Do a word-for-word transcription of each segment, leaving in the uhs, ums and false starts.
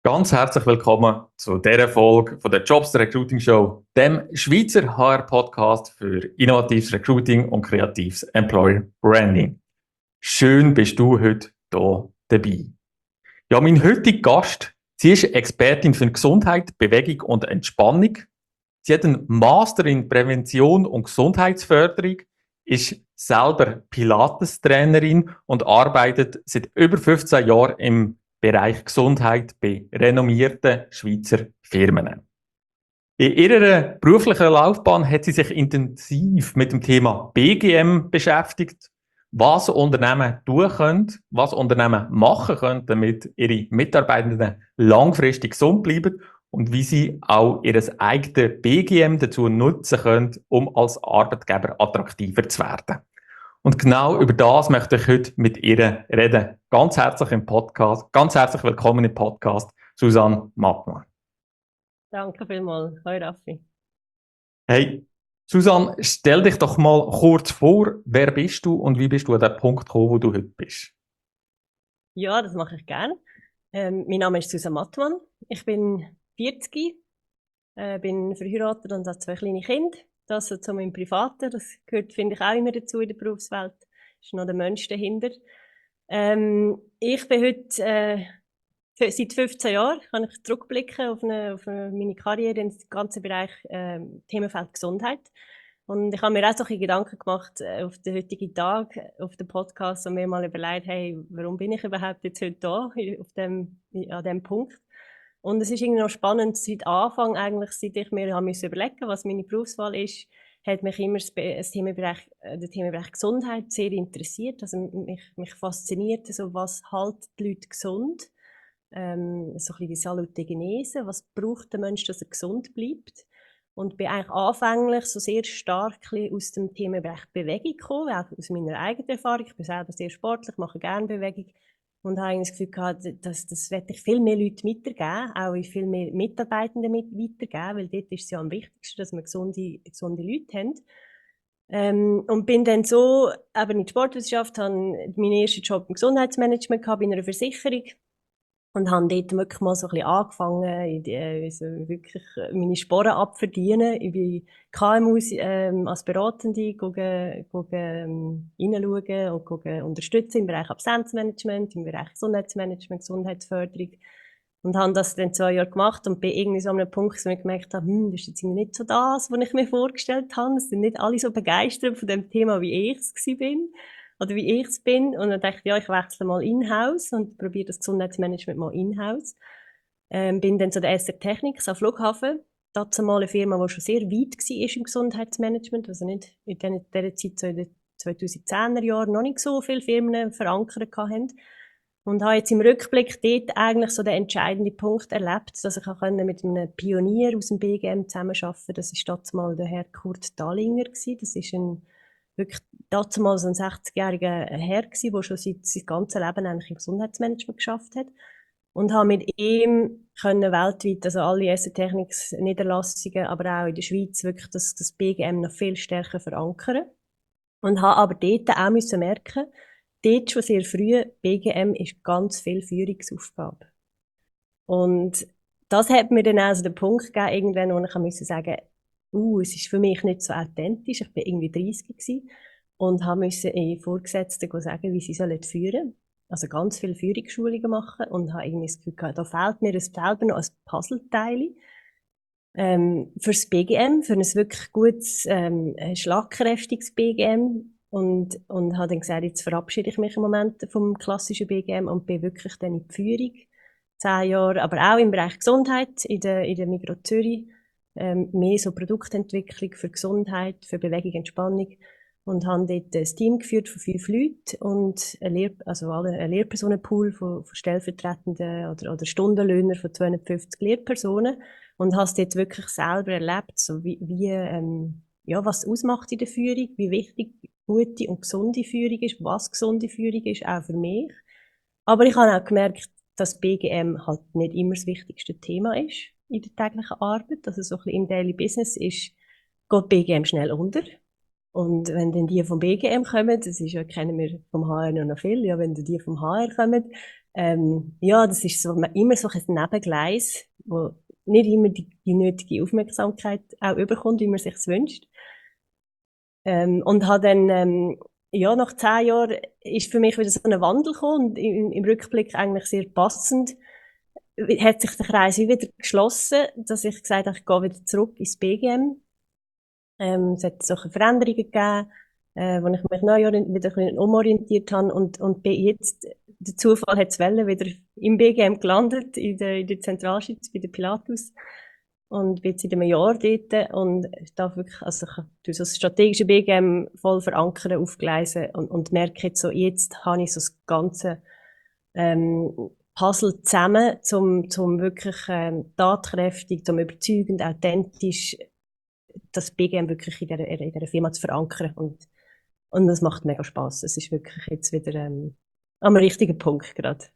Ganz herzlich willkommen zu dieser Folge von der Jobs Recruiting Show, dem Schweizer H R-Podcast für innovatives Recruiting und kreatives Employer Branding. Schön bist du heute hier dabei. Ja, mein heutiger Gast, sie ist Expertin für Gesundheit, Bewegung und Entspannung. Sie hat einen Master in Prävention und Gesundheitsförderung, ist selber Pilates-Trainerin und arbeitet seit über fünfzehn Jahren im Bereich Gesundheit bei renommierten Schweizer Firmen. In ihrer beruflichen Laufbahn hat sie sich intensiv mit dem Thema B G M beschäftigt, was Unternehmen tun können, was Unternehmen machen können, damit ihre Mitarbeitenden langfristig gesund bleiben und wie sie auch ihr eigenes B G M dazu nutzen können, um als Arbeitgeber attraktiver zu werden. Und genau über das möchte ich heute mit ihr reden. Ganz herzlich im Podcast, ganz herzlich willkommen im Podcast, Susanne Mattmann. Danke vielmals. Hoi Raffi. Hey, Susanne, stell dich doch mal kurz vor, wer bist du und wie bist du an den Punkt gekommen, wo du heute bist? Ja, das mache ich gerne. Ähm, mein Name ist Susanne Mattmann. Ich bin vierzig, äh, bin verheiratet und habe zwei kleine Kinder. Das so zu meinem Privaten, das gehört, finde ich, auch immer dazu in der Berufswelt. Ist noch der Mensch dahinter. Ähm, ich bin heute, äh, seit fünfzehn Jahren, kann ich zurückblicken auf, eine, auf eine, meine Karriere im ganzen Bereich äh, Themenfeld Gesundheit. Und ich habe mir auch so ein Gedanken gemacht äh, auf den heutigen Tag, auf den Podcast, und mir mal überlegt, hey, warum bin ich überhaupt jetzt heute da, auf dem, an dem Punkt. Und es ist irgendwie noch spannend, seit Anfang eigentlich, seit ich mir habe müssen überlegen, was meine Berufswahl ist, hat mich immer das Themenbereich, der Themenbereich Gesundheit sehr interessiert. Also mich, mich fasziniert, also was hält die Leute gesund. Ähm, so ein bisschen die Salutogenese, was braucht der Mensch, dass er gesund bleibt. Und bin eigentlich anfänglich so sehr stark aus dem Themenbereich Bewegung gekommen, auch aus meiner eigenen Erfahrung. Ich bin selber sehr sportlich, mache gerne Bewegung. Und habe das Gefühl gehabt, dass, das werde ich viel mehr Leute weitergeben, auch viel mehr Mitarbeitende mit weitergeben, weil dort ist es ja am wichtigsten, dass wir gesunde, gesunde Leute haben. Ähm, und bin dann so eben in die Sportwissenschaft, habe meinen ersten Job im Gesundheitsmanagement gehabt, in einer Versicherung. Und habe dort wirklich mal so ein bisschen angefangen, also wirklich meine Sporen abverdienen. Ich bin K M Us ähm, als Beratende gucken, gucken, ähm, reinschauen und gucken, unterstützen im Bereich Absenzmanagement, im Bereich Gesundheitsmanagement, Gesundheitsförderung. Und habe das dann zwei Jahre gemacht und bin irgendwie so an einem Punkt, wo ich gemerkt habe, hm, das ist jetzt irgendwie nicht so das, was ich mir vorgestellt habe. Es sind nicht alle so begeistert von dem Thema, wie ich es bin. Oder wie ich es bin. Und dann dachte ich, ja, ich wechsle mal in-house und probiere das Gesundheitsmanagement mal in-house. Ähm, bin dann zu der S R Technics am Flughafen. Dazu mal eine Firma, die schon sehr weit war im Gesundheitsmanagement. Also nicht in dieser Zeit, so in den zweitausendzehner Jahren, noch nicht so viele Firmen verankert hatten. Und habe jetzt im Rückblick dort eigentlich so den entscheidenden Punkt erlebt, dass ich auch mit einem Pionier aus dem B G M zusammenarbeiten konnte. Das war damals der Herr Kurt Dallinger. Das ist ein wirklich damals ein sechzigjähriger Herr gsi, der schon seit sein ganzes Leben eigentlich im Gesundheitsmanagement geschafft hat. Und habe mit ihm können weltweit, also alle S R Technics Niederlassungen, aber auch in der Schweiz, wirklich das, das B G M noch viel stärker verankern. Und habe aber dort auch müssen merken, dort schon sehr früh, B G M ist ganz viel Führungsaufgabe. Und das hat mir dann also den Punkt gegeben, irgendwann, wo ich musste sagen, uh, es ist für mich nicht so authentisch. Ich bin irgendwie dreißig gewesen und habe müssen in Vorgesetzten sagen, wie sie sollen führen. Also ganz viele Führungsschulungen machen und habe irgendwie das Gefühl gehabt, da fehlt mir das selber noch ein Puzzleteil. Ähm, fürs B G M, für ein wirklich gutes, ähm, schlagkräftiges B G M. Und, und habe dann gesagt, jetzt verabschiede ich mich im Moment vom klassischen B G M und bin wirklich dann in die Führung. Zehn Jahre, aber auch im Bereich Gesundheit, in der, in der Migros Zürich. Ähm, mehr so Produktentwicklung für Gesundheit, für Bewegung, Entspannung. Und habe dort ein Team geführt von fünf Leuten und ein, Lehr also alle, ein Lehrpersonenpool von, von Stellvertretenden oder, oder Stundenlöhner von zweihundertfünfzig Lehrpersonen. Und habe es dort wirklich selber erlebt, so wie, wie ähm, ja, was ausmacht in der Führung, wie wichtig gute und gesunde Führung ist, was gesunde Führung ist, auch für mich. Aber ich habe auch gemerkt, dass B G M halt nicht immer das wichtigste Thema ist in der täglichen Arbeit. Also so ein bisschen im Daily Business ist, geht B G M schnell unter. Und wenn dann die vom B G M kommen, das ist ja, kennen wir vom H R noch viel, ja, wenn dann die vom H R kommen, Ähm, ja, das ist so, immer so ein Nebengleis, wo nicht immer die, die nötige Aufmerksamkeit auch überkommt, wie man sich wünscht. Ähm, und hat dann, ähm, ja, nach zehn Jahren ist für mich wieder so ein Wandel gekommen und im, im Rückblick eigentlich sehr passend. Hat sich der Kreis wieder geschlossen, dass ich gesagt habe, ich gehe wieder zurück ins B G M. Ähm, es hat solche Veränderungen gegeben, äh, wo ich mich neu wieder ein bisschen umorientiert habe und, und bin jetzt, der Zufall hat es wollen, wieder im B G M gelandet, in der, in der Zentralschweiz, bei der Pilatus. Und bin jetzt seit einem Jahr dort und ich darf wirklich, also ich tue so das strategische B G M voll verankern, aufgleisen und, und merke jetzt so, jetzt habe ich so das ganze, ähm, Puzzle zusammen, zum, zum wirklich, ähm, tatkräftig, zum überzeugend, authentisch, das B G M wirklich in dieser, in dieser Firma zu verankern. Und, und das macht mega Spaß. Es ist wirklich jetzt wieder, ähm, am richtigen Punkt gerade.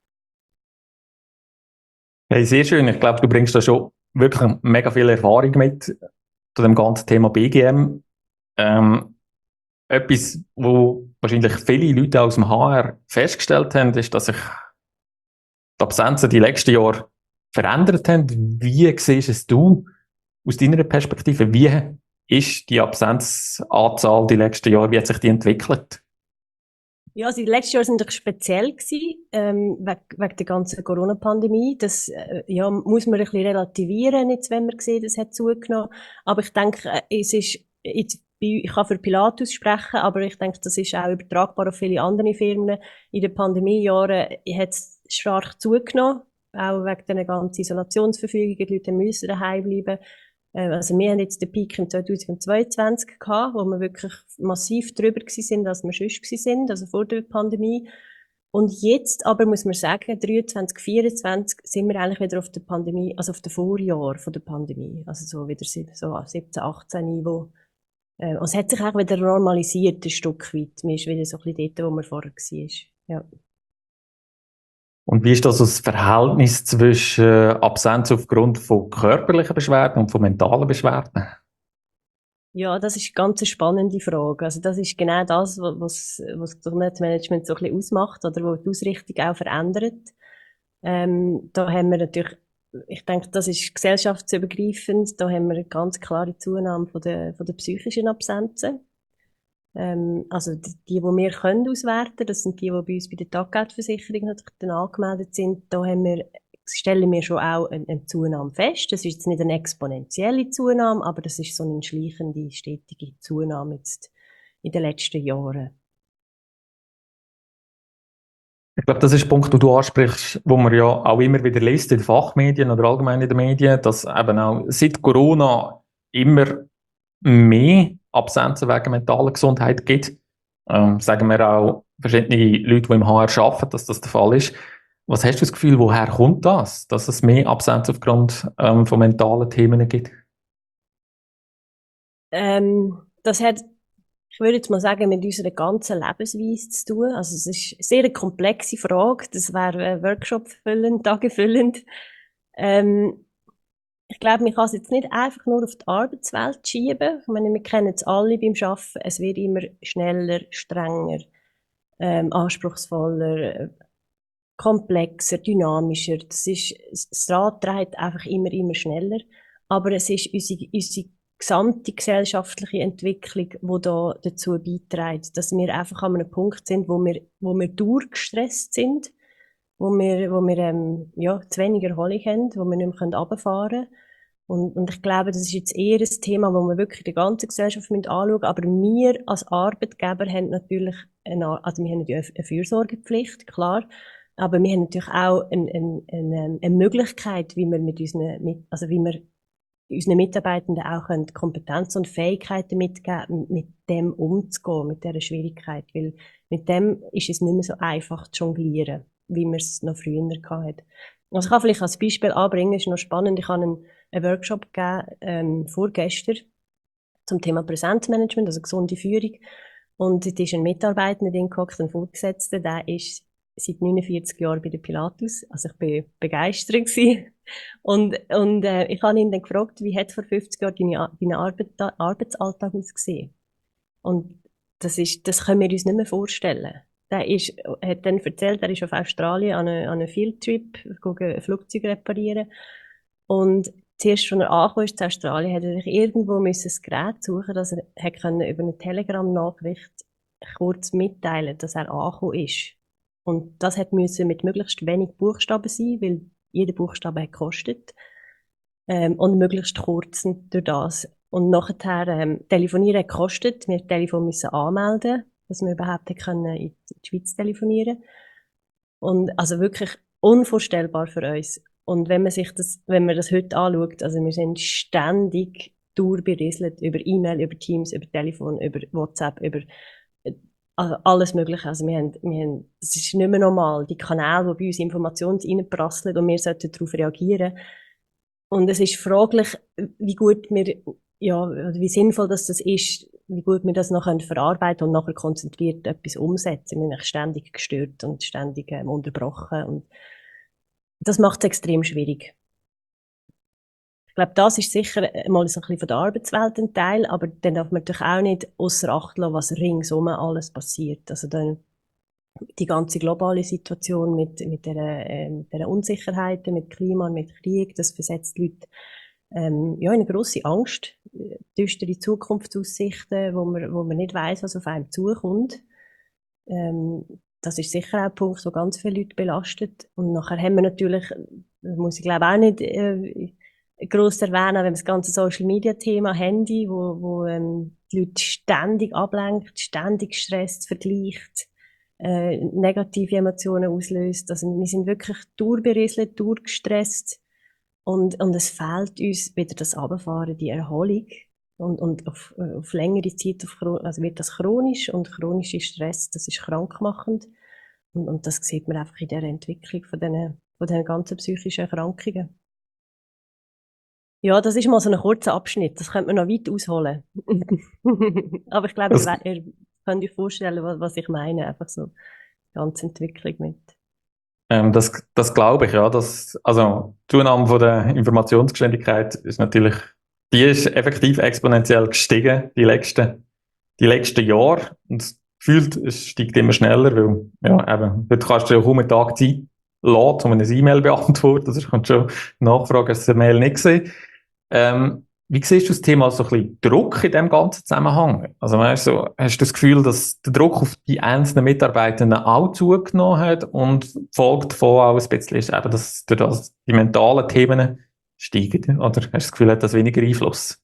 Hey, sehr schön. Ich glaube, du bringst da schon wirklich mega viel Erfahrung mit zu dem ganzen Thema B G M. Ähm, etwas, wo wahrscheinlich viele Leute aus dem H R festgestellt haben, ist, dass sich die Absenzen die letzten Jahre verändert haben. Wie siehst es du aus deiner Perspektive? Wie ist die Absenzanzahl die letzten Jahre, wie hat sich die entwickelt? Ja, also die letzten Jahre sind doch speziell gewesen, ähm, wegen, wegen der ganzen Corona-Pandemie. Das, äh, ja, muss man ein bisschen relativieren, jetzt, wenn man sieht, es hat zugenommen. Aber ich denke, äh, es ist, jetzt, ich kann für Pilatus sprechen, aber ich denke, das ist auch übertragbar auf viele andere Firmen. In den Pandemiejahren hat es stark zugenommen, auch wegen den ganzen Isolationsverfügungen. Die Leute müssen daheim bleiben. Also wir haben jetzt den Peak im zweitausendzweiundzwanzig gehabt, wo wir wirklich massiv drüber gewesen sind, als wir sonst gewesen sind, also vor der Pandemie. Und jetzt aber muss man sagen, dreiundzwanzig, vierundzwanzig sind wir eigentlich wieder auf der Pandemie, also auf dem Vorjahr von der Pandemie. Also so wieder so siebzehn, achtzehn Niveau. Äh, und es hat sich auch wieder normalisiert, ein Stück weit. Man ist wieder so ein bisschen dort, wo man vorher war. Ja. Und wie ist das das Verhältnis zwischen äh, Absenz aufgrund von körperlichen Beschwerden und von mentalen Beschwerden? Ja, das ist eine ganz spannende Frage. Also das ist genau das, was, was das Gesundheitsmanagement so ein bisschen ausmacht oder wo die Ausrichtung auch verändert. Ähm, da haben wir natürlich, ich denke, das ist gesellschaftsübergreifend, da haben wir eine ganz klare Zunahme von der, von der psychischen Absenzen. Ähm, also die, die, die wir können auswerten, das sind die, die bei uns bei der Taggeldversicherung natürlich dann angemeldet sind. Da haben wir, stellen wir schon auch eine, eine Zunahme fest. Das ist jetzt nicht eine exponentielle Zunahme, aber das ist so eine schleichende, stetige Zunahme jetzt in den letzten Jahren. Ich glaube, das ist der Punkt, den du ansprichst, wo man ja auch immer wieder liest in den Fachmedien oder allgemein in den Medien, dass eben auch seit Corona immer mehr Absenzen wegen mentaler Gesundheit gibt. Ähm, sagen wir auch verschiedene Leute, die im H R arbeiten, dass das der Fall ist. Was hast du das Gefühl, woher kommt das, dass es mehr Absenzen aufgrund ähm, von mentalen Themen gibt? Ähm, das hat, ich würde jetzt mal sagen, mit unserer ganzen Lebensweise zu tun. Also es ist eine sehr komplexe Frage. Das wäre ein Workshop füllend, tagefüllend. Ähm, ich glaube, man kann es jetzt nicht einfach nur auf die Arbeitswelt schieben. Ich meine, wir kennen es alle beim Arbeiten. Es wird immer schneller, strenger, ähm, anspruchsvoller, äh, komplexer, dynamischer. Das ist, das Rad dreht einfach immer, immer schneller. Aber es ist unsere, unsere gesamte gesellschaftliche Entwicklung, die da dazu beiträgt, dass wir einfach an einem Punkt sind, wo wir, wo wir durchgestresst sind, wo wir, wo wir, ähm, ja, zu wenig Erholung haben, wo wir nicht mehr runterfahren können. Und, und ich glaube, das ist jetzt eher ein Thema, wo wir wirklich die ganze Gesellschaft anschauen müssen. Aber wir als Arbeitgeber haben natürlich eine, also wir haben natürlich eine Fürsorgepflicht, klar. Aber wir haben natürlich auch eine, eine, eine, eine Möglichkeit, wie wir mit unseren, also wie wir unseren Mitarbeitenden auch Kompetenzen und Fähigkeiten mitgeben, mit dem umzugehen, mit dieser Schwierigkeit. Weil mit dem ist es nicht mehr so einfach zu jonglieren, wie wir es noch früher hatten. Also ich kann vielleicht als Beispiel anbringen, ist noch spannend, ich habe einen, einen Workshop gegeben, ähm, vorgestern zum Thema Präsenzmanagement, also gesunde Führung. Und dort ist ein Mitarbeiter drin gehockt, ein Vorgesetzter, der ist seit neunundvierzig Jahren bei der Pilatus. Also ich bin begeistert gewesen. Und, und äh, ich habe ihn dann gefragt, wie hat vor fünfzig Jahren deine, deine Arbeit, Arbeitsalltag ausgesehen? Und das ist, das können wir uns nicht mehr vorstellen. der ist, hat dann erzählt, er ist auf Australien an einem eine Fieldtrip, ein Flugzeug reparieren. Und zuerst, als er angekommen ist in Australien, hat er sich irgendwo müssen ein Gerät suchen, dass er hat können über eine Telegram-Nachricht kurz mitteilen, dass er angekommen ist. Und das hat müssen mit möglichst wenig Buchstaben sein, weil jeder Buchstabe hat gekostet. Ähm, und möglichst kurz durch das. Und nachher, ähm, telefonieren hat gekostet. Wir mussten Telefon müssen anmelden, dass wir überhaupt können in die Schweiz telefonieren. Und, also wirklich unvorstellbar für uns. Und wenn man sich das, wenn man das heute anschaut, also wir sind ständig durchberieselt über E-Mail, über Teams, über Telefon, über WhatsApp, über also alles Mögliche. Also wir haben, wir haben, das ist nicht mehr normal. Die Kanäle, wo bei uns Informationen reinprasseln und wir sollten darauf reagieren. Und es ist fraglich, wie gut wir, ja, wie sinnvoll das, das ist, wie gut wir das noch verarbeiten und nachher konzentriert etwas umsetzen. Wir sind ständig gestört und ständig ähm, unterbrochen. Und das macht es extrem schwierig. Ich glaube, das ist sicher mal so ein bisschen von der Arbeitswelt ein Teil, aber dann darf man natürlich auch nicht ausser Acht lassen, was ringsum alles passiert. Also dann die ganze globale Situation mit, mit der, äh, mit der Unsicherheit, mit Klima und mit Krieg, das versetzt die Leute ähm, ja, in eine grosse Angst, düstere Zukunftsaussichten, wo man, wo man nicht weiss, was auf einem zukommt. Ähm, das ist sicher auch ein Punkt, der ganz viele Leute belastet. Und nachher haben wir natürlich, muss ich glaube auch nicht äh, gross erwähnen, wenn wir das ganze Social-Media-Thema Handy, wo, wo ähm, die Leute ständig ablenkt, ständig stresst, vergleicht, äh, negative Emotionen auslöst. Also wir sind wirklich durchberieselt, durchgestresst und, und es fehlt uns wieder das Runterfahren, die Erholung. Und, und auf, auf längere Zeit auf, also wird das chronisch und chronischer Stress, das ist krankmachend. Und, und das sieht man einfach in der Entwicklung von diesen, von diesen ganzen psychischen Erkrankungen. Ja, das ist mal so ein kurzer Abschnitt. Das könnte man noch weit ausholen. Aber ich glaube, ihr, ihr könnt euch vorstellen, was, was ich meine. Einfach so die ganze Entwicklung mit. Ähm, das, das glaube ich, ja. Das, also, die Zunahme von der Informationsgeschwindigkeit ist natürlich, die ist effektiv exponentiell gestiegen, die letzten, die letzten Jahre. Und gefühlt, es steigt immer schneller, weil, ja, eben, heute kannst du ja kaum einen Tag Zeit lassen, um eine E-Mail beantworten. Also, ich kann schon nachfragen, hast du eine Mail nicht gesehen. Ähm, wie siehst du das Thema so ein bisschen Druck in dem ganzen Zusammenhang? Also, weißt du, so, hast du das Gefühl, dass der Druck auf die einzelnen Mitarbeitenden auch zugenommen hat und die Folge davon auch ein bisschen ist, eben, dass durch das die mentalen Themen steigen? Oder hast du das Gefühl, hat das weniger Einfluss?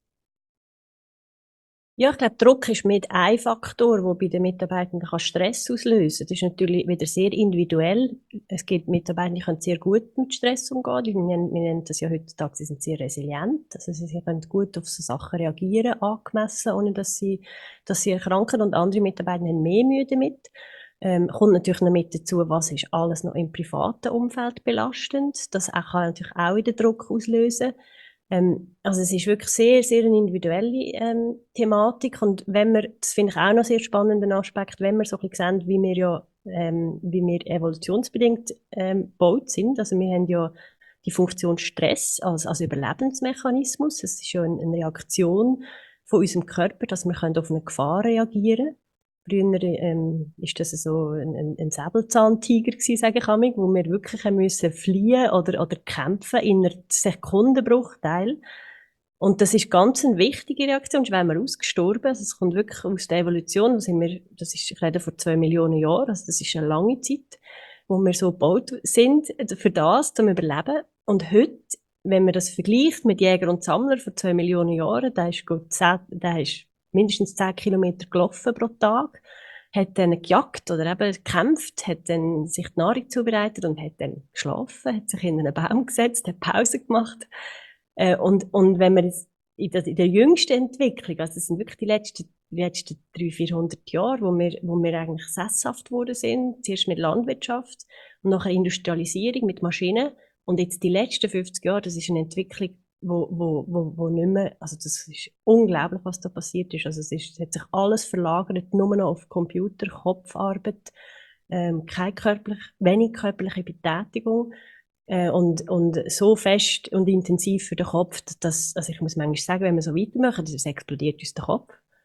Ja, ich glaube, Druck ist mit ein Faktor, der bei den Mitarbeitenden kann Stress auslösen kann. Das ist natürlich wieder sehr individuell. Es gibt Mitarbeiter, die können sehr gut mit Stress umgehen. Wir nennen, wir nennen das ja heutzutage, sie sind sehr resilient. Also sie können gut auf so Sachen reagieren, angemessen, ohne dass sie, dass sie erkranken. Und andere Mitarbeiter haben mehr Mühe damit. Ähm, kommt natürlich noch mit dazu, was ist alles noch im privaten Umfeld belastend. Das kann natürlich auch wieder Druck auslösen. Ähm, also es ist wirklich sehr, sehr eine individuelle ähm, Thematik und wenn wir, das finde ich auch noch sehr spannenden Aspekt, wenn wir so ein bisschen sehen, wie wir ja, ähm, wie wir evolutionsbedingt ähm, gebaut sind, also wir haben ja die Funktion Stress als, als Überlebensmechanismus, das ist ja eine, eine Reaktion von unserem Körper, dass wir auf eine Gefahr reagieren können. Früher ähm, ist das so ein, ein, ein Säbelzahntiger gewesen, sage ich einmal, wo wir wirklich müssen fliehen oder, oder kämpfen in einer Sekundenbruchteil. Und das ist ganz eine wichtige Reaktion, sonst wären wir ausgestorben. Also es kommt wirklich aus der Evolution, da sind wir, das ist, ich rede vor zwei Millionen Jahren, also das ist eine lange Zeit, wo wir so gebaut sind, für das, zum Überleben. Und heute, wenn man das vergleicht mit Jäger und Sammler vor zwei Millionen Jahren, da ist gut zehn, da ist mindestens zehn Kilometer gelaufen pro Tag, hat dann gejagt oder eben gekämpft, hat dann sich die Nahrung zubereitet und hat dann geschlafen, hat sich in einen Baum gesetzt, hat Pause gemacht. Äh, und, und wenn man jetzt in der, in der jüngsten Entwicklung, also das sind wirklich die letzten, die letzten dreihundert, vierhundert Jahre, wo wir, wo wir eigentlich sesshaft geworden sind, zuerst mit Landwirtschaft und nachher Industrialisierung mit Maschinen und jetzt die letzten fünfzig Jahre, das ist eine Entwicklung, wo, wo, wo, wo nicht mehr, also das ist unglaublich, was da passiert ist. Also es ist, es hat sich alles verlagert, nur noch auf Computer, Kopfarbeit, ähm, keine körperliche, wenig körperliche Betätigung, äh, und, und so fest und intensiv für den Kopf, dass, also ich muss manchmal sagen, wenn wir so weitermachen, das explodiert uns der Kopf.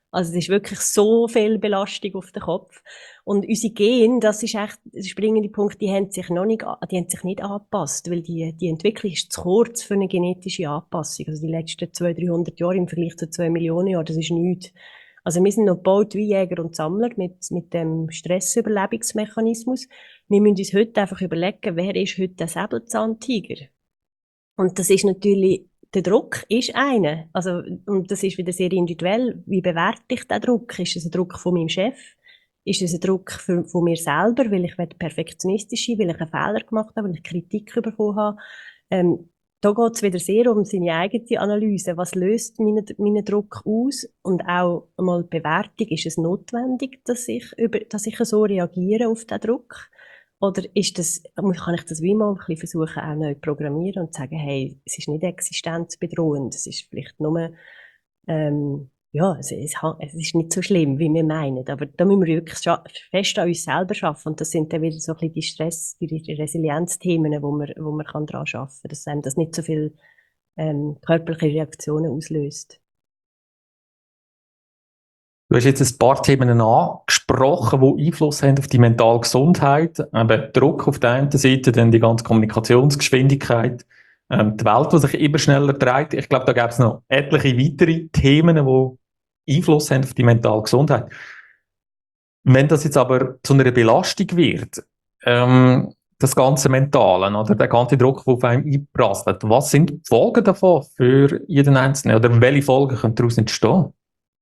Also es ist wirklich so viel Belastung auf den Kopf. Und unsere Gene, das ist echt der springende Punkt, die haben sich noch nicht, a- die haben sich nicht angepasst, weil die, die Entwicklung ist zu kurz für eine genetische Anpassung. Also die letzten zweihundert, dreihundert Jahre im Vergleich zu zwei Millionen Jahren, das ist nichts. Also wir sind noch gebaut wie Jäger und Sammler mit, mit dem Stressüberlebensmechanismus. Wir müssen uns heute einfach überlegen, wer ist heute der Säbelzahntiger? Und das ist natürlich, der Druck ist einer. Also, und das ist wieder sehr individuell. Wie bewerte ich den Druck? Ist es ein Druck von meinem Chef? Ist es ein Druck für, von mir selber, weil ich perfektionistisch sein, weil ich einen Fehler gemacht habe, weil ich Kritik bekommen habe? Ähm, da geht es wieder sehr um seine eigene Analyse. Was löst meinen, meinen Druck aus? Und auch einmal die Bewertung. Ist es notwendig, dass ich, über, dass ich so reagiere auf den Druck? Oder ist das, kann ich das wie mal ein bisschen versuchen, auch neu programmieren und sagen, hey, es ist nicht existenzbedrohend, es ist vielleicht nur, ähm, ja, es, es, es ist nicht so schlimm, wie wir meinen. Aber da müssen wir wirklich fest an uns selber arbeiten. Und das sind dann wieder so ein bisschen die Stress, die, die Resilienzthemen, wo man, wo man kann daran arbeiten kann, dass einem das nicht so viel ähm, körperliche Reaktionen auslöst. Du hast jetzt ein paar Themen angesprochen, die Einfluss haben auf die mentale Gesundheit. Eben Druck auf der einen Seite, dann die ganze Kommunikationsgeschwindigkeit, ähm, die Welt, die sich immer schneller dreht. Ich glaube, da gäbe es noch etliche weitere Themen, die Einfluss haben auf die mentale Gesundheit. Wenn das jetzt aber zu einer Belastung wird, ähm, das ganze Mentale oder der ganze Druck, der auf einem einprasselt, was sind die Folgen davon für jeden Einzelnen? Oder welche Folgen können daraus entstehen?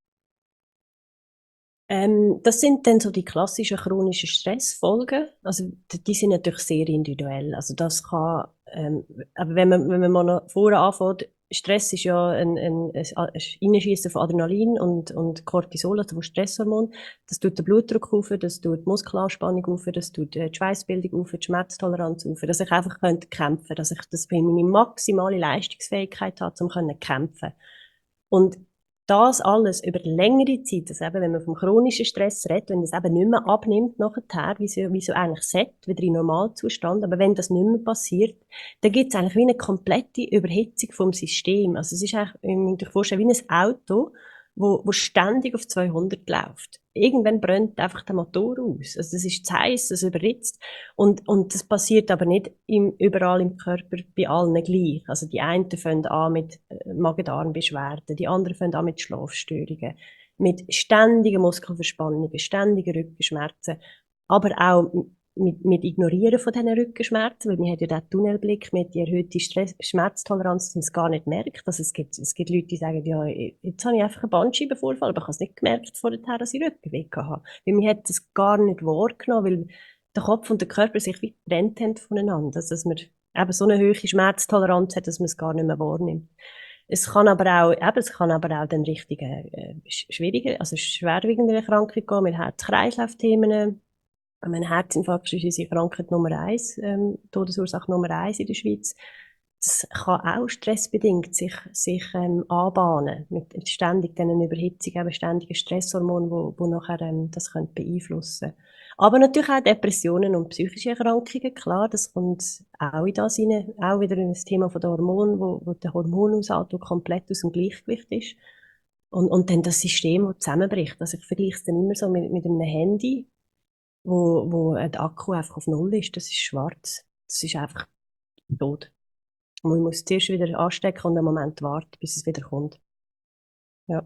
Ähm, das sind dann so die klassischen chronischen Stressfolgen. Also die die sind natürlich sehr individuell. Also das kann, ähm, aber wenn man wenn man mal noch vorher anfängt, Stress ist ja ein, ein, ein Einschießen von Adrenalin und und Cortisol, also von Stresshormon. Das tut den Blutdruck auf, das tut die Muskelanspannung auf, das tut die Schweißbildung auf, die Schmerztoleranz auf, dass ich einfach könnte kämpfen, dass ich das meine maximale Leistungsfähigkeit habe, um können kämpfen. Und das alles über längere Zeit, also eben, wenn man vom chronischen Stress redet, wenn das eben nicht mehr abnimmt nachher, wie so, wie so eigentlich sollte, wieder in Normalzustand, aber wenn das nicht mehr passiert, dann gibt es eigentlich wie eine komplette Überhitzung vom System. Also es ist eigentlich, ich muss euch vorstellen, wie ein Auto, wo, wo ständig auf zweihundert läuft. Irgendwann brennt einfach der Motor aus. Also das ist zu heiß, das überhitzt. Und, und das passiert aber nicht im, überall im Körper bei allen gleich. Also die einen fangen an mit äh, Magen-Darm-Beschwerden, die anderen fangen an mit Schlafstörungen, mit ständigen Muskelverspannungen, ständigen Rückenschmerzen, aber auch mit, mit Ignorieren von diesen Rückenschmerzen, weil man hat ja den Tunnelblick mit die erhöhte Stress Schmerztoleranz, dass man es gar nicht merkt. Also es gibt, es gibt Leute, die sagen, ja, jetzt habe ich einfach einen Bandscheibenvorfall, aber ich habe es nicht gemerkt vorher, dass ich Rückenweh hatte. Weil man hat das gar nicht wahrgenommen, weil der Kopf und der Körper sich wie getrennt haben voneinander. Also dass man eben so eine hohe Schmerztoleranz hat, dass man es gar nicht mehr wahrnimmt. Es kann aber auch, eben, es kann aber auch dann richtig äh, schwierige, also schwerwiegende Erkrankungen gehen mit Herz-Kreislauf-Themen. Ein Herzinfarkt ist unsere Krankheit Nummer eins, ähm, Todesursache Nummer eins in der Schweiz. Das kann auch stressbedingt sich, sich ähm, anbahnen, mit ständig dann Überhitzung, eben ständigen Stresshormonen, wo, wo nachher ähm, das könnte beeinflussen. Aber natürlich auch Depressionen und psychische Erkrankungen, klar, das kommt auch in das rein, auch wieder in das Thema von den Hormonen, wo, wo der Hormonhaushalt komplett aus dem Gleichgewicht ist. Und, und dann das System, das zusammenbricht. Also ich vergleiche es dann immer so mit, mit einem Handy, wo, wo der Akku einfach auf Null ist, das ist schwarz. Das ist einfach tot. Und man muss zuerst wieder anstecken und einen Moment warten, bis es wieder kommt. Ja.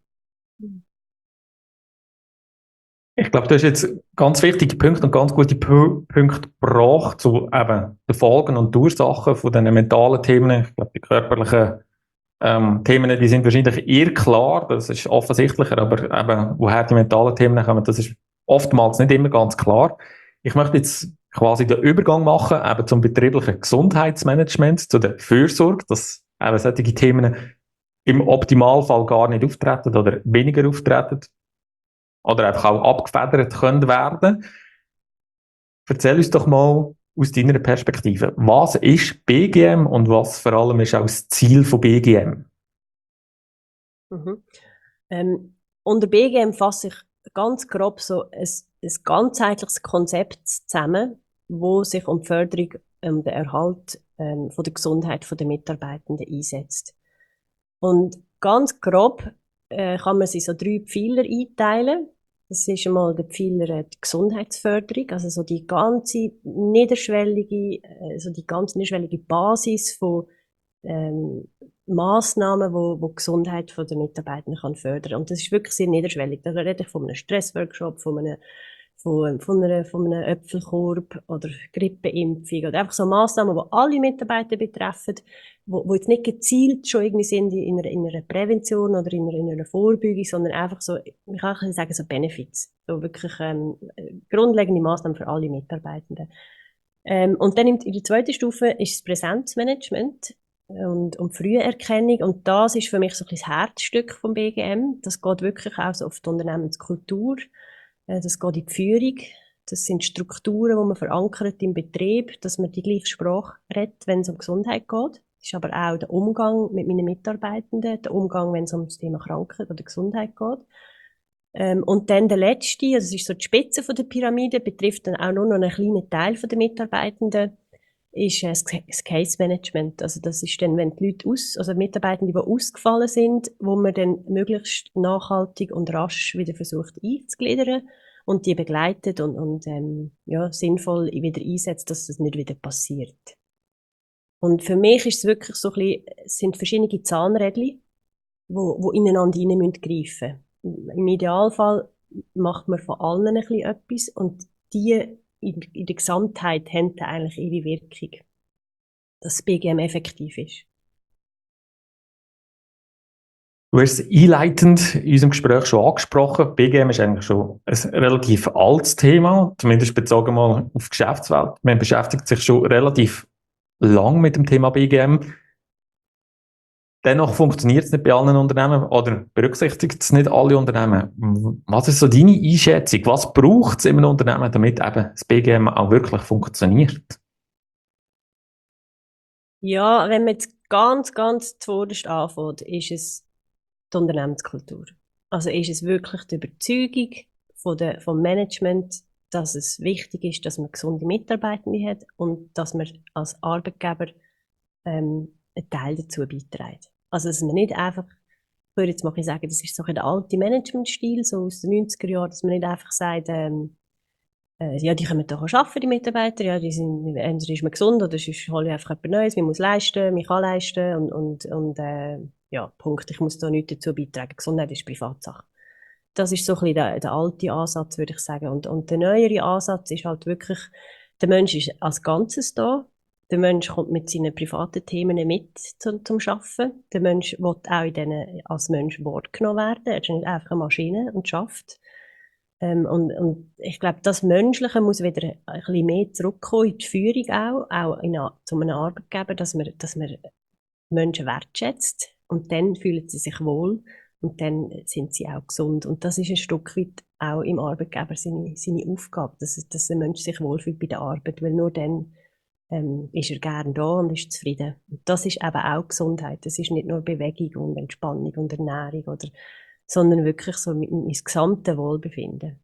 Ich glaube, du hast jetzt ganz wichtige Punkte und ganz gute P Punkte gebracht zu eben den Folgen und Ursachen von diesen mentalen Themen. Ich glaube, die körperlichen ähm, Themen, die sind wahrscheinlich eher klar, das ist offensichtlicher, aber eben, woher die mentalen Themen kommen, das ist oftmals nicht immer ganz klar. Ich möchte jetzt quasi den Übergang machen, eben zum betrieblichen Gesundheitsmanagement, zu der Fürsorge, dass eben solche Themen im Optimalfall gar nicht auftreten oder weniger auftreten oder einfach auch abgefedert können werden. Erzähl uns doch mal aus deiner Perspektive, was ist B G M und was vor allem ist auch das Ziel von B G M? Mhm. Ähm, unter B G M fasse ich ganz grob so ein, ein ganzheitliches Konzept zusammen, wo sich um die Förderung und ähm, den Erhalt ähm, von der Gesundheit der Mitarbeitenden einsetzt. Und ganz grob äh, kann man sie so drei Pfeiler einteilen. Das ist einmal der Pfeiler äh, die Gesundheitsförderung, also so die ganze niederschwellige, äh, so die ganz niederschwellige Basis von ähm, Massnahmen, wo, wo die Gesundheit von der Mitarbeitenden kann fördern. Und das ist wirklich sehr niederschwellig. Da rede ich von einem Stressworkshop, von einem von, von, einer, von einem Äpfelkorb oder Grippeimpfung oder einfach so Massnahmen, die alle Mitarbeiter betreffen, wo, wo jetzt nicht gezielt schon irgendwie sind in einer, in einer Prävention oder in einer, in einer Vorbeugung, sondern einfach so, ich kann auch sagen, so Benefits. So wirklich ähm, grundlegende Massnahmen für alle Mitarbeitenden. Ähm, und dann in, in der zweiten Stufe ist das Präsenzmanagement und, und Früherkennung. Und das ist für mich so ein bisschen das Herzstück vom B G M. Das geht wirklich auch so auf die Unternehmenskultur. Das geht in die Führung. Das sind Strukturen, die man verankert im Betrieb, dass man die gleiche Sprache redet, wenn es um Gesundheit geht. Das ist aber auch der Umgang mit meinen Mitarbeitenden, der Umgang, wenn es um das Thema Krankheit oder Gesundheit geht. Ähm, und dann der letzte, also das ist so die Spitze von der Pyramide, betrifft dann auch nur noch einen kleinen Teil der Mitarbeitenden, ist äh, das Case Management. Also das ist dann, wenn die Leute aus, also Mitarbeitende, die ausgefallen sind, wo man dann möglichst nachhaltig und rasch wieder versucht einzugliedern und die begleitet und, und ähm, ja, sinnvoll wieder einsetzt, dass das nicht wieder passiert. Und für mich ist es wirklich so ein bisschen, es sind verschiedene Zahnrädchen, wo, wo ineinander rein greifen müssen. Im Idealfall macht man von allen ein bisschen etwas und die in, in der Gesamtheit haben dann eigentlich ihre Wirkung, dass das B G M effektiv ist. Du hast es einleitend in unserem Gespräch schon angesprochen. B G M ist eigentlich schon ein relativ altes Thema, zumindest bezogen mal auf die Geschäftswelt. Man beschäftigt sich schon relativ lang mit dem Thema B G M. Dennoch funktioniert es nicht bei allen Unternehmen oder berücksichtigt es nicht alle Unternehmen. Was ist so deine Einschätzung? Was braucht es in einem Unternehmen, damit eben das B G M auch wirklich funktioniert? Ja, wenn man jetzt ganz, ganz zuvorderst anfängt, ist es die Unternehmenskultur. Also ist es wirklich die Überzeugung von der, vom Management, dass es wichtig ist, dass man gesunde Mitarbeitende hat und dass man als Arbeitgeber ähm, einen Teil dazu beiträgt. Also dass man nicht einfach, ich würde jetzt mal sagen, das ist so ein der alte Managementstil, so aus den neunziger Jahren, dass man nicht einfach sagt, ähm, äh, ja, die können doch auch arbeiten, die Mitarbeiter, ja, die sind, entweder ist man gesund oder sonst hole ich einfach etwas Neues, man muss leisten, man kann leisten und, und, und äh, ja, Punkt, ich muss da nichts dazu beitragen, Gesundheit ist Privatsache. Das ist so ein bisschen der, der alte Ansatz, würde ich sagen. Und, und der neuere Ansatz ist halt wirklich, der Mensch ist als Ganzes da. Der Mensch kommt mit seinen privaten Themen mit zum, zum Arbeiten. Der Mensch will auch in denen als Mensch wahrgenommen werden. Er ist nicht einfach eine Maschine und schafft. Ähm, und, und ich glaube, das Menschliche muss wieder ein bisschen mehr zurückkommen in die Führung auch, auch in eine, zu einem Arbeitgeber, dass man, dass man Menschen wertschätzt und dann fühlen sie sich wohl und dann sind sie auch gesund. Und das ist ein Stück weit auch im Arbeitgeber seine, seine Aufgabe, dass, dass ein Mensch sich wohlfühlt bei der Arbeit, weil nur dann ähm, ist er gern da und ist zufrieden. Und das ist eben auch Gesundheit. Das ist nicht nur Bewegung und Entspannung und Ernährung, oder, sondern wirklich so mit, mit das gesamte Wohlbefinden.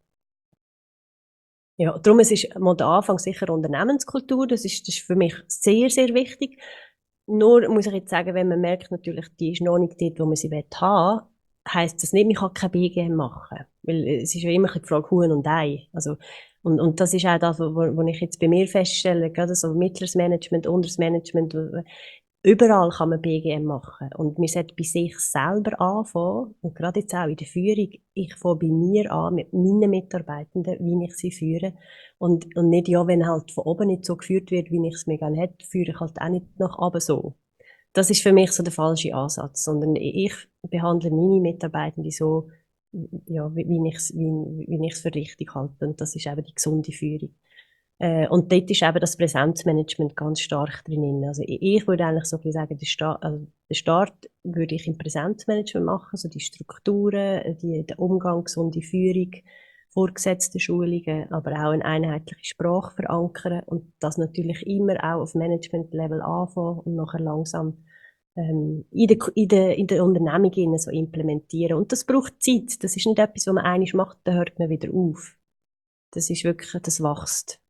Ja, darum es ist mal der Anfang sicher Unternehmenskultur. Das ist, das ist für mich sehr, sehr wichtig. Nur muss ich jetzt sagen, wenn man merkt, natürlich, die ist noch nicht dort, wo man sie haben will, heisst das nicht, man kann kein B G M machen. Weil es ist ja immer die Frage Huhn und Ei. Also, und, und das ist auch das, was ich jetzt bei mir feststelle, gerade so mittleres Management, unteres Management, überall kann man B G M machen. Und man sollte bei sich selber anfangen, und gerade jetzt auch in der Führung, ich fange bei mir an, mit meinen Mitarbeitenden, wie ich sie führe. Und, und nicht, ja, wenn halt von oben nicht so geführt wird, wie ich es mir gerne hätte, führe ich halt auch nicht nach oben so. Das ist für mich so der falsche Ansatz, sondern ich behandle meine Mitarbeitenden so, ja, wie, wie ich es wie, wie ich's für richtig halte. Und das ist eben die gesunde Führung. Äh, und dort ist eben das Präsenzmanagement ganz stark drin. Also ich, ich würde eigentlich so ein bisschen sagen, den Start, also den Start würde ich im Präsenzmanagement machen, so die Strukturen, die, der Umgang, gesunde Führung, vorgesetzte Schulungen, aber auch eine einheitliche Sprache verankern und das natürlich immer auch auf Management-Level anfangen und nachher langsam ähm, in der, in der, in der Unternehmung so implementieren. Und das braucht Zeit. Das ist nicht etwas, was man einmal macht, dann hört man wieder auf. Das ist wirklich, das wächst.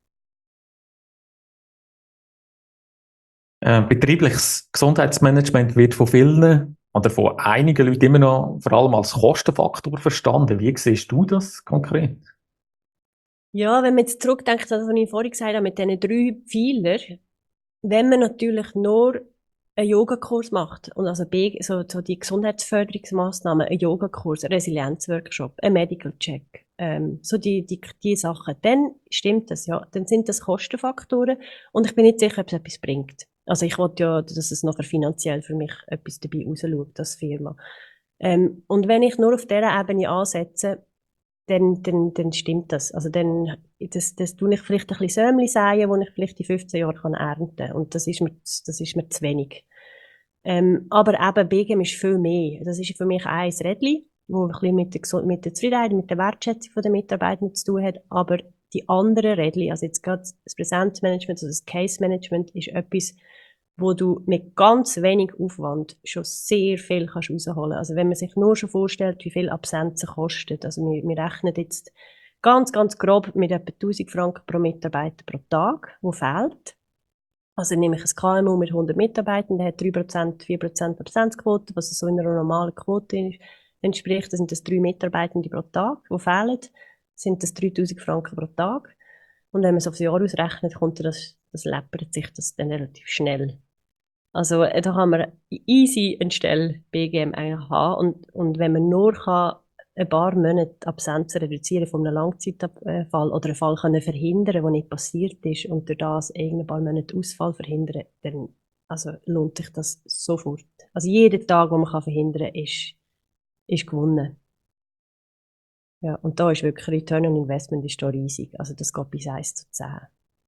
Äh, betriebliches Gesundheitsmanagement wird von vielen oder von einigen Leuten immer noch vor allem als Kostenfaktor verstanden. Wie siehst du das konkret? Ja, wenn man jetzt zurückdenkt, also, was ich vorhin gesagt habe, mit diesen drei Pfeilern, wenn man natürlich nur einen Yogakurs macht, und also B- so, so die Gesundheitsförderungsmaßnahmen, einen Yogakurs, einen Resilienzworkshop, einen Medical Check, ähm, so die, die, die Sachen, dann stimmt das, ja. Dann sind das Kostenfaktoren und ich bin nicht sicher, ob es etwas bringt. Also ich wollte ja, dass es nachher finanziell für mich etwas dabei rausschaut, als Firma. Ähm, und wenn ich nur auf dieser Ebene ansetze, dann, dann, dann stimmt das. Also dann, das, das tue ich vielleicht ein bisschen Sämli säen, wo ich vielleicht in fünfzehn Jahren kann ernten kann. Und das ist mir, das ist mir zu wenig. Ähm, aber eben, B G M ist viel mehr. Das ist für mich ein Rädchen, wo ein bisschen mit der, Gesu- mit der Zufriedenheit, mit der Wertschätzung der Mitarbeiter zu tun hat. Aber die anderen Rädchen, also jetzt gerade das Präsenzmanagement, also das Case Management, ist etwas, wo du mit ganz wenig Aufwand schon sehr viel kannst rausholen. Also wenn man sich nur schon vorstellt, wie viel Absenzen kosten. Also wir, wir rechnen jetzt ganz, ganz grob mit etwa tausend Franken pro Mitarbeiter pro Tag, wo fehlt. Also nehme ich ein K M U mit hundert Mitarbeitern, der hat drei Prozent, vier Prozent Absenzquote, was so in einer normalen Quote entspricht. Das sind das drei Mitarbeitende pro Tag, die fehlen. Sind das dreitausend Franken pro Tag. Und wenn man es aufs Jahr ausrechnet, kommt das, das läppert sich das dann relativ schnell. Also äh, da kann man easy eine Stelle B G M eigentlich haben. Und, und wenn man nur kann, ein paar Monate Absenzen reduzieren von einem Langzeitfall oder einen Fall können verhindern, der nicht passiert ist und durch das ein paar Monate Ausfall verhindern, dann also lohnt sich das sofort. Also jeden Tag, den man kann verhindern kann, ist, ist gewonnen. Ja, und da ist wirklich Return on Investment ist da riesig. Also das geht bis eins zu zehn.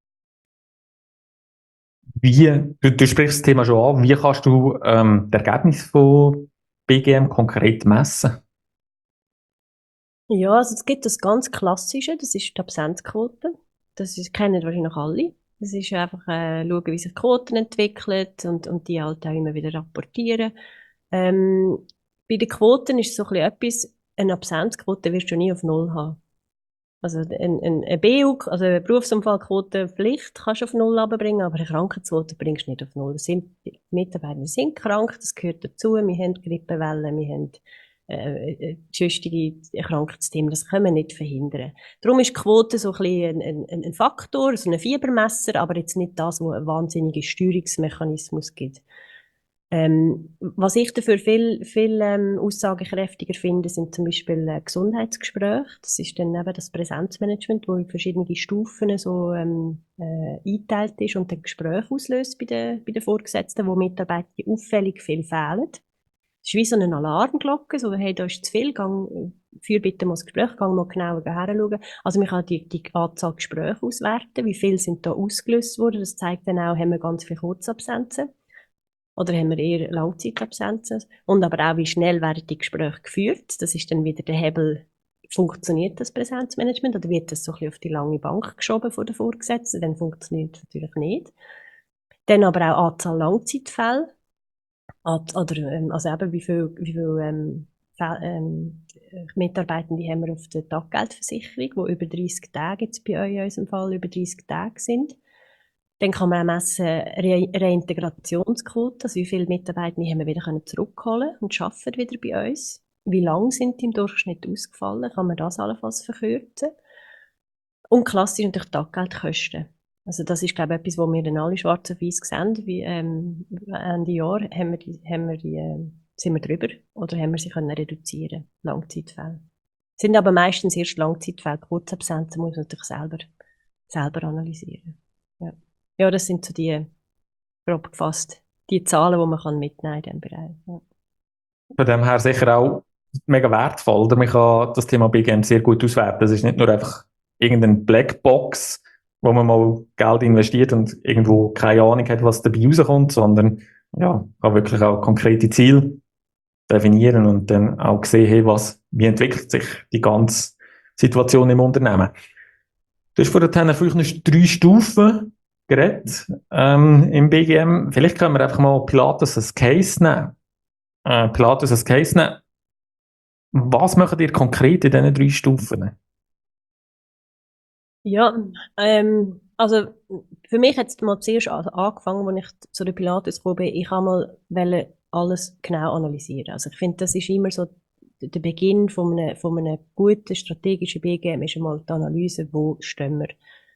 Wie, du, du sprichst das Thema schon an, wie kannst du ähm, das Ergebnis von B G M konkret messen? Ja, also es gibt das ganz Klassische, das ist die Absenzquote. Das ist, kennen wahrscheinlich alle. Das ist einfach äh, schauen, wie sich die Quoten entwickeln und, und die halt auch immer wieder rapportieren. Ähm, bei den Quoten ist so ein bisschen etwas, eine Absenzquote wirst du nie auf Null haben. Also ein, ein, eine B U, also eine Berufsunfallquote Pflicht kannst du auf Null runterbringen, aber eine Krankheitsquote bringst du nicht auf Null. Das sind, die Mitarbeiter sind krank, das gehört dazu. Wir haben Grippewellen, wir haben äh, äh, sonstige Krankheitsthemen, das können wir nicht verhindern. Darum ist die Quote so ein bisschen ein, ein, ein Faktor, so ein Fiebermesser, aber jetzt nicht das, wo einen wahnsinnigen Steuerungsmechanismus gibt. Ähm, was ich dafür viel, viel ähm, aussagekräftiger finde, sind zum Beispiel äh, Gesundheitsgespräche. Das ist dann eben das Präsenzmanagement, wo in verschiedene Stufen so ähm, äh, eingeteilt ist und dann Gespräche auslöst bei den, bei den Vorgesetzten, wo Mitarbeiter auffällig viel fehlen. Das ist wie so eine Alarmglocke, so, hey, da ist zu viel, gang, führ bitte mal das Gespräch, gang mal genauer heranschauen. Also man kann die, die Anzahl Gespräche auswerten, wie viel sind da ausgelöst worden. Das zeigt dann auch, haben wir ganz viele Kurzabsenzen. Oder haben wir eher Langzeitabsenzen? Und aber auch, wie schnell werden die Gespräche geführt? Das ist dann wieder der Hebel, funktioniert das Präsenzmanagement oder wird das so ein bisschen auf die lange Bank geschoben von den Vorgesetzten? Dann funktioniert es natürlich nicht. Dann aber auch Anzahl Langzeitfälle. Oder, ähm, also eben, wie viel, wie viel ähm, ähm, Mitarbeitende haben wir auf der Taggeldversicherung, die über dreißig Tage jetzt bei euch in unserem Fall über dreißig Tage sind. Dann kann man auch messen Re Reintegrationsquote, also wie viele Mitarbeiter haben wir wieder zurückholen und arbeiten wieder bei uns. Wie lange sind die im Durchschnitt ausgefallen? Kann man das allenfalls verkürzen? Und klassisch natürlich Taggeldkosten. Also das ist, glaube ich, etwas, wo wir dann alle schwarz auf weiß sehen. Wie, ähm, Ende Jahr haben wir die, haben wir die, äh, sind wir drüber oder haben wir sie können reduzieren, Langzeitfälle. Sind aber meistens erst Langzeitfälle, Kurzabsenzen muss man natürlich selber, selber analysieren. Ja. Ja, das sind so die, grob gefasst, die Zahlen, die man kann mitnehmen in diesem Bereich. Ja. Von dem her sicher auch mega wertvoll. Oder man kann das Thema B G M sehr gut auswerten. Das ist nicht nur einfach irgendeine Blackbox, wo man mal Geld investiert und irgendwo keine Ahnung hat, was dabei rauskommt, sondern ja, kann wirklich auch konkrete Ziele definieren und dann auch sehen, hey, was, wie entwickelt sich die ganze Situation im Unternehmen. Du hast vorhin vielleicht noch drei Stufen geredet ähm, im B G M. Vielleicht können wir einfach mal Pilates als Case nehmen. Äh, Pilates als Case nehmen. Was macht ihr konkret in diesen drei Stufen? Ja, ähm, also für mich hat es mal zuerst an- angefangen, als ich zu den Pilates gekommen bin. Ich habe mal wollen alles genau analysieren. Also ich finde, das ist immer so der Beginn von einem, von einem guten strategischen B G M ist einmal die Analyse, wo stehen wir.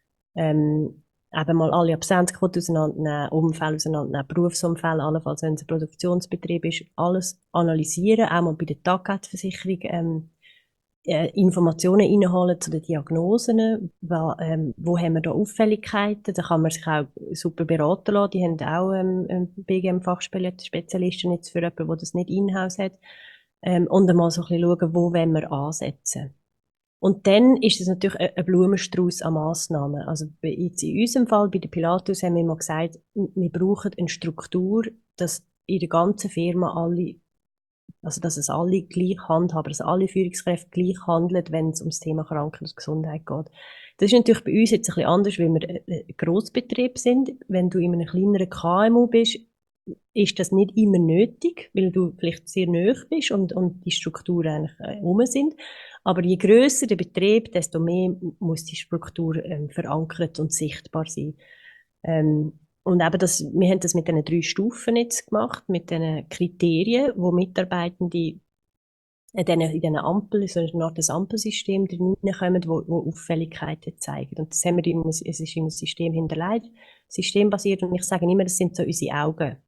Ähm, eben mal alle Absenzquoten auseinandernehmen, Umfälle auseinandernehmen, Berufsumfälle, allenfalls wenn es ein Produktionsbetrieb ist, alles analysieren, auch mal bei der Taggeldversicherung ähm, äh, Informationen einholen zu den Diagnosen, wo, ähm, wo haben wir da Auffälligkeiten, da kann man sich auch super beraten lassen, die haben auch ähm, B G M-Fachspezialisten jetzt für jemanden, der das nicht in-house hat, ähm, und einmal so ein bisschen schauen, wo wollen wir ansetzen. Und dann ist es natürlich ein Blumenstrauß an Massnahmen. Also jetzt in unserem Fall, bei der Pilatus, haben wir immer gesagt, wir brauchen eine Struktur, dass in der ganzen Firma alle, also dass es alle gleich handhaben, dass alle Führungskräfte gleich handeln, wenn es ums Thema Krankheit und Gesundheit geht. Das ist natürlich bei uns jetzt ein bisschen anders, weil wir ein Grossbetrieb sind. Wenn du in einem kleineren K M U bist, ist das nicht immer nötig, weil du vielleicht sehr nahe bist und, und die Strukturen eigentlich äh, rum sind. Aber je grösser der Betrieb, desto mehr muss die Struktur ähm, verankert und sichtbar sein. Ähm, und eben das, wir haben das mit diesen drei Stufen jetzt gemacht, mit diesen Kriterien, wo Mitarbeitende in diesen, in diesen Ampel, so eine Art Ampelsystem reinkommen, wo, wo Auffälligkeiten zeigen. Und das haben wir in einem, es ist in einem System hinterlegt, systembasiert. Und ich sage immer, das sind so unsere Augen.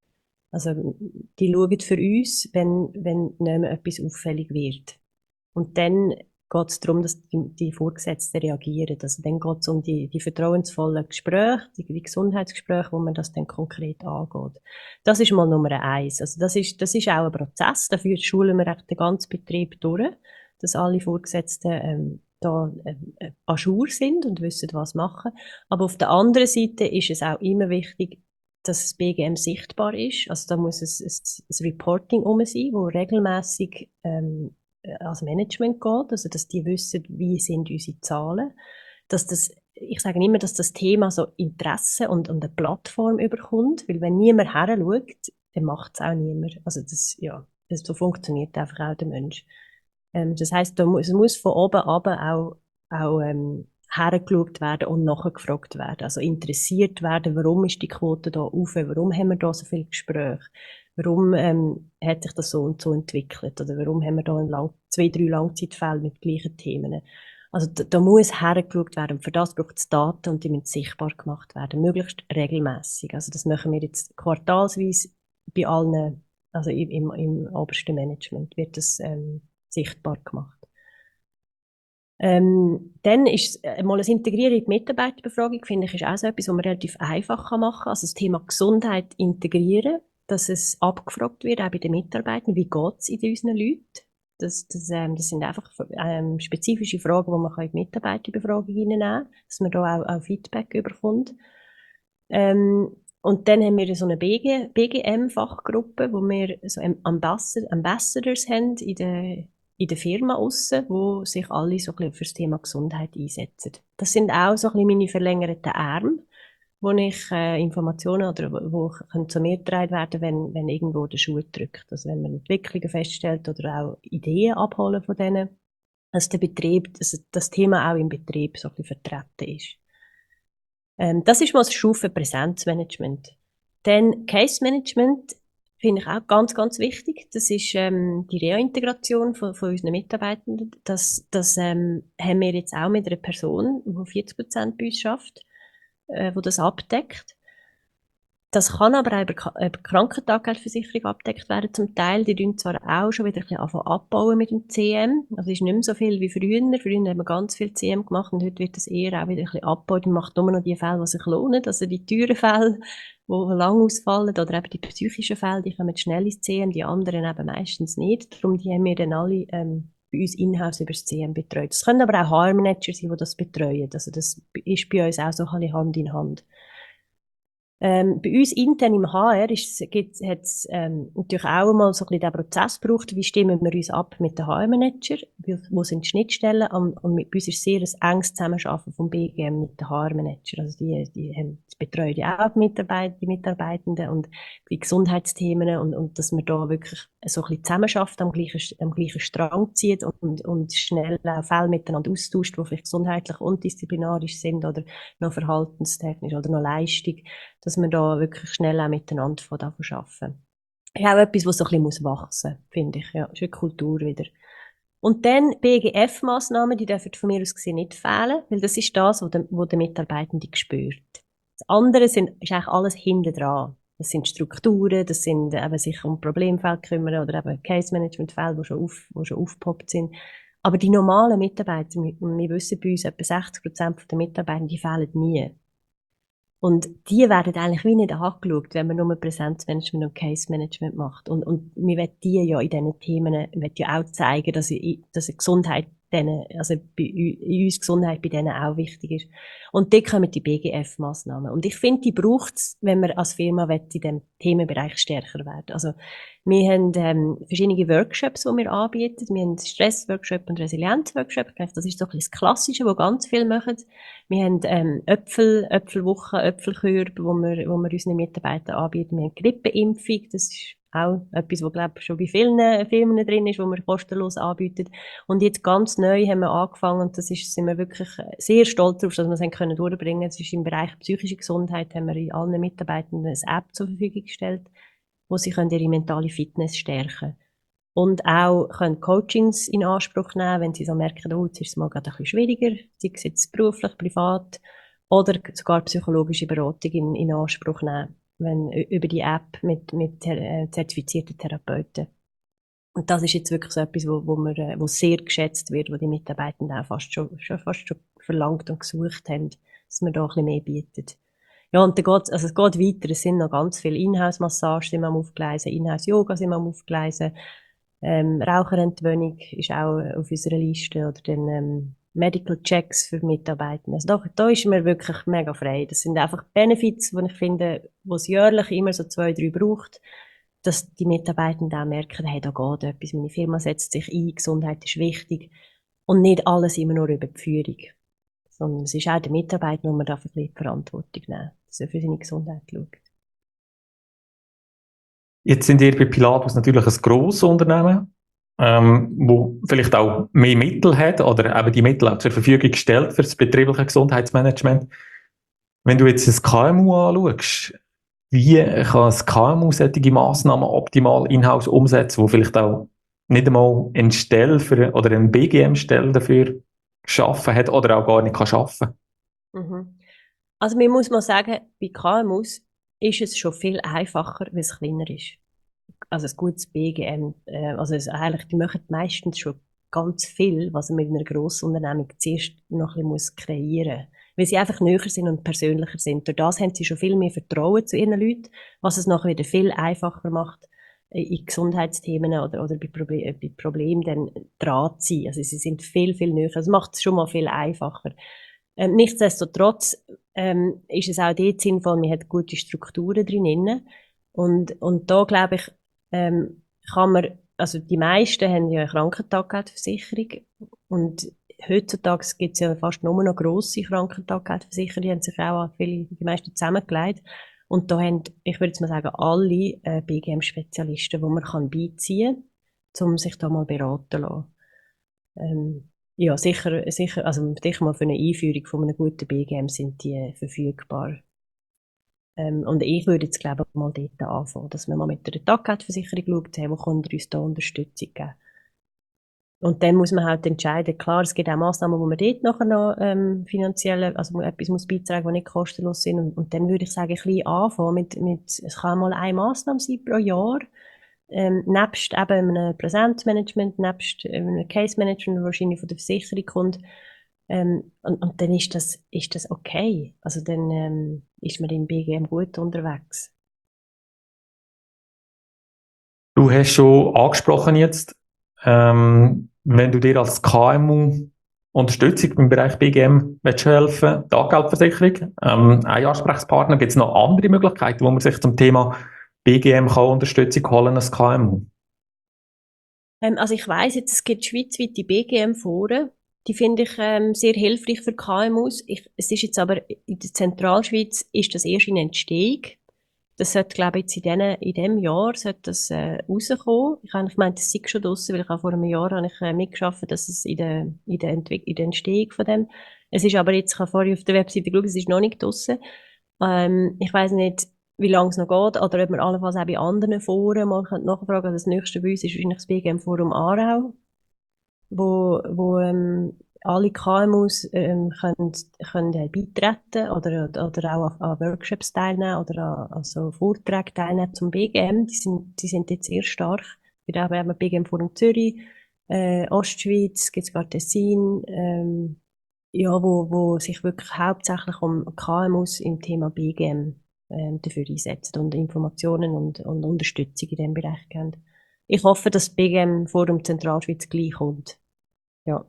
Also, die schauen für uns, wenn, wenn nicht mehr etwas auffällig wird. Und dann geht es darum, dass die, die Vorgesetzten reagieren. Also dann geht es um die, die vertrauensvollen Gespräche, die, die Gesundheitsgespräche, wo man das dann konkret angeht. Das ist mal Nummer eins. Also das ist, das ist auch ein Prozess. Dafür schulen wir echt den ganzen Betrieb durch, dass alle Vorgesetzten ähm, da äh, à jour sind und wissen, was machen. Aber auf der anderen Seite ist es auch immer wichtig, dass das B G M sichtbar ist. Also da muss es ein, ein Reporting um sein, wo regelmäßig ähm, als Management geht, also dass die wissen, wie sind unsere Zahlen, dass das, ich sage immer, dass das Thema so Interesse und, und eine Plattform überkommt, weil wenn niemand her schaut, dann macht es auch niemand. Also das, ja, das, so funktioniert einfach auch der Mensch. Ähm, das heisst, da muss, es muss von oben ab auch, auch ähm, hergeschaut werden und nachgefragt werden. Also interessiert werden, warum ist die Quote da auf, warum haben wir da so viele Gespräche, warum ähm, hat sich das so und so entwickelt oder warum haben wir da ein Lang zwei, drei Langzeitfälle mit gleichen Themen. Also da, da muss hergeschaut werden. Für das braucht es Daten und die müssen sichtbar gemacht werden, möglichst regelmäßig. Also das machen wir jetzt quartalsweise bei allen, also im, im, im obersten Management wird das ähm, sichtbar gemacht. Ähm, dann ist äh, mal ein Integrieren in die Mitarbeiterbefragung, finde ich, ist auch so etwas, was man relativ einfach machen kann. Also das Thema Gesundheit integrieren, dass es abgefragt wird, auch bei den Mitarbeitern, wie geht es in unseren Leuten. Das, das, ähm, das sind einfach ähm, spezifische Fragen, die man in die Mitarbeiterbefragung hineinnehmen kann, dass man da auch, auch Feedback bekommt. Ähm, und dann haben wir so eine B G M-Fachgruppe, wo wir so Ambassadors, Ambassadors haben in der in der Firma aussen, wo sich alle so ein bisschen für das Thema Gesundheit einsetzen. Das sind auch so ein bisschen meine verlängerten Arme, wo ich äh, Informationen oder wo, wo können zu mir getragen werden, wenn, wenn irgendwo der Schuh drückt. Also wenn man Entwicklungen feststellt oder auch Ideen abholen von denen, dass der Betrieb, dass das Thema auch im Betrieb so ein bisschen vertreten ist. Ähm, das ist mal das Stufe Präsenzmanagement. Dann Case Management finde ich auch ganz, ganz wichtig. Das ist ähm, die Reintegration von, von unseren Mitarbeitenden. Das, das ähm, haben wir jetzt auch mit einer Person, die vierzig Prozent bei uns schafft, äh, die das abdeckt. Das kann aber auch über, über Krankentaggeldversicherung abgedeckt werden. Zum Teil, die tun zwar auch schon wieder ein bisschen anfangen abbauen mit dem C M. Also es ist nicht mehr so viel wie früher. Früher haben wir ganz viel C M gemacht und heute wird das eher auch wieder ein bisschen abgebaut. Man macht nur noch die Fälle, die sich lohnen. Also die teuren Fälle, die lang ausfallen, oder eben die psychischen Fälle, die kommen schnell ins C M, die anderen eben meistens nicht. Darum die haben wir dann alle ähm, bei uns in-house über das C M betreut. Es können aber auch H R-Manager sein, die das betreuen. Also das ist bei uns auch so ein bisschen Hand in Hand. Ähm, bei uns intern im H R hat es ähm, natürlich auch einmal so ein bisschen den Prozess gebraucht, wie stimmen wir uns ab mit den H R-Manager, wo sind die Schnittstellen, und, und mit, bei uns ist sehr ein enges Zusammenarbeiten vom B G M mit den H R-Manager, also die, die, haben, die betreuen ja auch die, Mitarbeit, die Mitarbeitenden und die Gesundheitsthemen, und, und dass man da wirklich so ein bisschen zusammenarbeitet, am gleichen, am gleichen Strang zieht und, und schnell auch Fälle miteinander austauscht, die vielleicht gesundheitlich und disziplinarisch sind oder noch verhaltenstechnisch oder noch Leistung, dass wir da wirklich schnell auch miteinander von arbeiten. ist auch etwas, was so ein bisschen wachsen muss, finde ich. Ja, ist eine Kultur wieder. Und dann B G F-Massnahmen, die dürfen von mir aus gesehen nicht fehlen, weil das ist das, was der, was der Mitarbeitende spürt. Das andere sind, ist eigentlich alles hinten dran. Das sind Strukturen, das sind eben sich um Problemfälle kümmern oder eben Case-Management-Fälle, die schon, auf, die schon aufgepoppt sind. Aber die normalen Mitarbeiter, wir, wir wissen bei uns, etwa sechzig Prozent der Mitarbeiter, die fehlen nie. Und die werden eigentlich wie nicht angeschaut, wenn man nur Präsenzmanagement und Case-Management macht. Und, und wir wollen die ja in diesen Themen, wir wollen ja auch zeigen, dass, ich, dass Gesundheit denen, also bei in uns Gesundheit bei denen auch wichtig ist. Und dort kommen die B G F-Massnahmen. Und ich finde, die braucht es, wenn man als Firma in diesem Themenbereich stärker werden. Also, wir haben ähm, verschiedene Workshops, die wir anbieten. Wir haben Stress-Workshop und Resilienz-Workshop. Das ist so ein bisschen das Klassische, was ganz viele machen. Wir haben ähm, Äpfel, Äpfelwochen, Äpfelkörbe, wo wir, wo wir unseren Mitarbeitern anbieten. Wir haben Grippeimpfung, das ist auch etwas, was, glaube ich, schon bei vielen Firmen drin ist, wo wir kostenlos anbieten. Und jetzt ganz neu haben wir angefangen, und das ist, sind wir wirklich sehr stolz darauf, dass wir es haben können durchbringen. Das ist im Bereich psychische Gesundheit, haben wir in allen Mitarbeitern eine App zur Verfügung gestellt, wo sie können ihre mentale Fitness stärken können. Und auch können Coachings in Anspruch nehmen, wenn sie so merken, oh, jetzt ist es mal gerade ein bisschen schwieriger, sei es jetzt beruflich, privat, oder sogar psychologische Beratung in, in Anspruch nehmen, wenn, über die App mit, mit äh, zertifizierten Therapeuten. Und das ist jetzt wirklich so etwas, wo, wo, wir, äh, wo sehr geschätzt wird, wo die Mitarbeitenden auch fast schon, schon, fast schon verlangt und gesucht haben, dass man da ein bisschen mehr bietet. Ja, und dann geht's, also es geht weiter. Es sind noch ganz viele Inhouse-Massagen sind wir am Aufgleisen, Inhouse-Yoga sind wir am Aufgleisen. Ähm, Raucherentwöhnung ist auch auf unserer Liste. Oder dann, ähm, Medical Checks für Mitarbeiter. Also da, da ist mir wirklich mega frei. Das sind einfach Benefits, die ich finde, wo es jährlich immer so zwei, drei braucht, dass die Mitarbeitenden auch merken, hey, da geht etwas. Meine Firma setzt sich ein, Gesundheit ist wichtig. Und nicht alles immer nur über die Führung. Sondern es ist auch der Mitarbeiter, wo man da ein bisschen die Verantwortung nehmen, dass er für seine Gesundheit schaut. Jetzt sind ihr bei Pilatus natürlich ein grosses Unternehmen, ähm, wo vielleicht auch mehr Mittel hat oder eben die Mittel auch zur Verfügung stellt für das betriebliche Gesundheitsmanagement. Wenn du jetzt ein K M U anschaust, wie kann ein K M U solche Massnahmen optimal in-house umsetzen, wo vielleicht auch nicht einmal eine Stelle für, oder eine B G M-Stelle dafür geschaffen hat oder auch gar nicht kann schaffen? Mhm. Also man muss mal sagen, bei K M Us ist es schon viel einfacher, weil es kleiner ist. Also ein gutes B G M, äh, also es, eigentlich, die machen meistens schon ganz viel, was man mit einer Grossunternehmung zuerst noch ein bisschen muss kreieren muss. Weil sie einfach näher sind und persönlicher sind. Durch das haben sie schon viel mehr Vertrauen zu ihren Leuten, was es nachher wieder viel einfacher macht, in Gesundheitsthemen oder, oder bei, Proble bei Problemen dann dran zu sein. Also sie sind viel, viel näher. Das macht es schon mal viel einfacher. Ähm, nichtsdestotrotz ähm, ist es auch dort sinnvoll, man hat gute Strukturen drin. Und, und da glaube ich, ähm, kann man, also die meisten haben ja eine Krankentaggeldversicherung und heutzutage gibt es ja fast nur noch grosse Krankentaggeldversicherungen, die haben sich auch viele, die meisten zusammengelegt. Und da haben, ich würde jetzt mal sagen, alle äh, B G M-Spezialisten, die man kann beiziehen kann, um sich da mal beraten zu lassen. Ähm, ja, sicher, sicher, also sicher mal für eine Einführung von einem guten B G M sind die äh, verfügbar. Ähm, und ich würde jetzt, glaube ich, mal dort anfangen, dass wir mal mit der Taggeldversicherung schaut haben, wo können wir uns da Unterstützung geben. Und dann muss man halt entscheiden, klar, es gibt auch Massnahmen, wo man dort nachher noch ähm, finanziell, also etwas muss beitragen, die nicht kostenlos sind. Und, und dann würde ich sagen, ein bisschen anfangen mit, mit, es kann mal eine Massnahme sein pro Jahr, ähm, nebst eben einem Präsenzmanagement, nebst einem Case-Management, wahrscheinlich von der Versicherung kommt. Ähm, und, und dann ist das, ist das okay. Also dann ähm, ist man im B G M gut unterwegs. Du hast schon angesprochen jetzt, ähm, wenn du dir als K M U Unterstützung im Bereich B G M willst helfen, Taggeldversicherung, ähm, ein Ansprechpartner, gibt es noch andere Möglichkeiten, wo man sich zum Thema B G M kann Unterstützung holen als K M U? Ähm, also ich weiss jetzt, es gibt schweizweite B G M-Foren. Die finde ich ähm, sehr hilfreich für K M Us. Ich, es ist jetzt aber in der Zentralschweiz ist das erst in Entstehung. Das sollte, glaube ich, jetzt in, den, in diesem Jahr sollte das, äh, rauskommen. Ich habe gemeint, das sei schon draussen, weil ich auch vor einem Jahr habe ich, äh, mitgearbeitet, dass es in der, in der, Entwick in der Entstehung von dem. Es ist aber jetzt, ich habe vorhin auf der Webseite geschaut, es ist noch nicht draussen. Ähm, ich weiss nicht, wie lange es noch geht, oder ob wir allenfalls auch bei anderen Foren mal nachfragen können. Das nächste bei uns ist wahrscheinlich das B G M-Forum Aarau, wo, wo ähm, alle K M Us ähm, können, können äh, beitreten oder, oder auch an, an Workshops teilnehmen oder an, an so Vorträgen teilnehmen zum B G M. Die sind, die sind jetzt sehr stark. Wir haben eben B G M-Forum Zürich, äh, Ostschweiz, gibt's gerade Tessin, ähm, ja, wo, wo sich wirklich hauptsächlich um K M Us im Thema B G M ähm, dafür einsetzen und Informationen und, und Unterstützung in diesem Bereich geben. Ich hoffe, dass das B G M-Forum Zentralschweiz gleich kommt. Ja.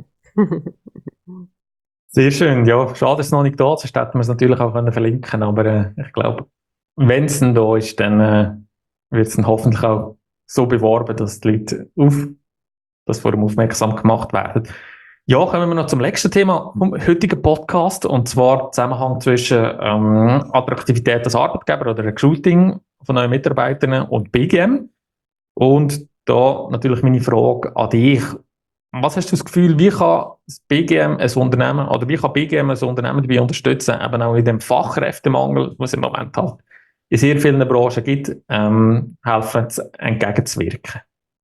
Sehr schön. Ja, schade, dass es noch nicht da ist. Sonst hätten wir es natürlich auch können verlinken. Aber äh, ich glaube, wenn es dann da ist, dann äh, wird es dann hoffentlich auch so beworben, dass die Leute auf das Forum aufmerksam gemacht werden. Ja, kommen wir noch zum letzten Thema vom heutigen Podcast, und zwar Zusammenhang zwischen ähm, Attraktivität als Arbeitgeber oder Recruiting von neuen Mitarbeitern und B G M. Und da natürlich meine Frage an dich. Was hast du das Gefühl, wie kann das B G M ein Unternehmen, oder wie kann B G M ein Unternehmen dabei unterstützen, eben auch in dem Fachkräftemangel, was es im Moment halt in sehr vielen Branchen gibt, ähm, helfen entgegenzuwirken?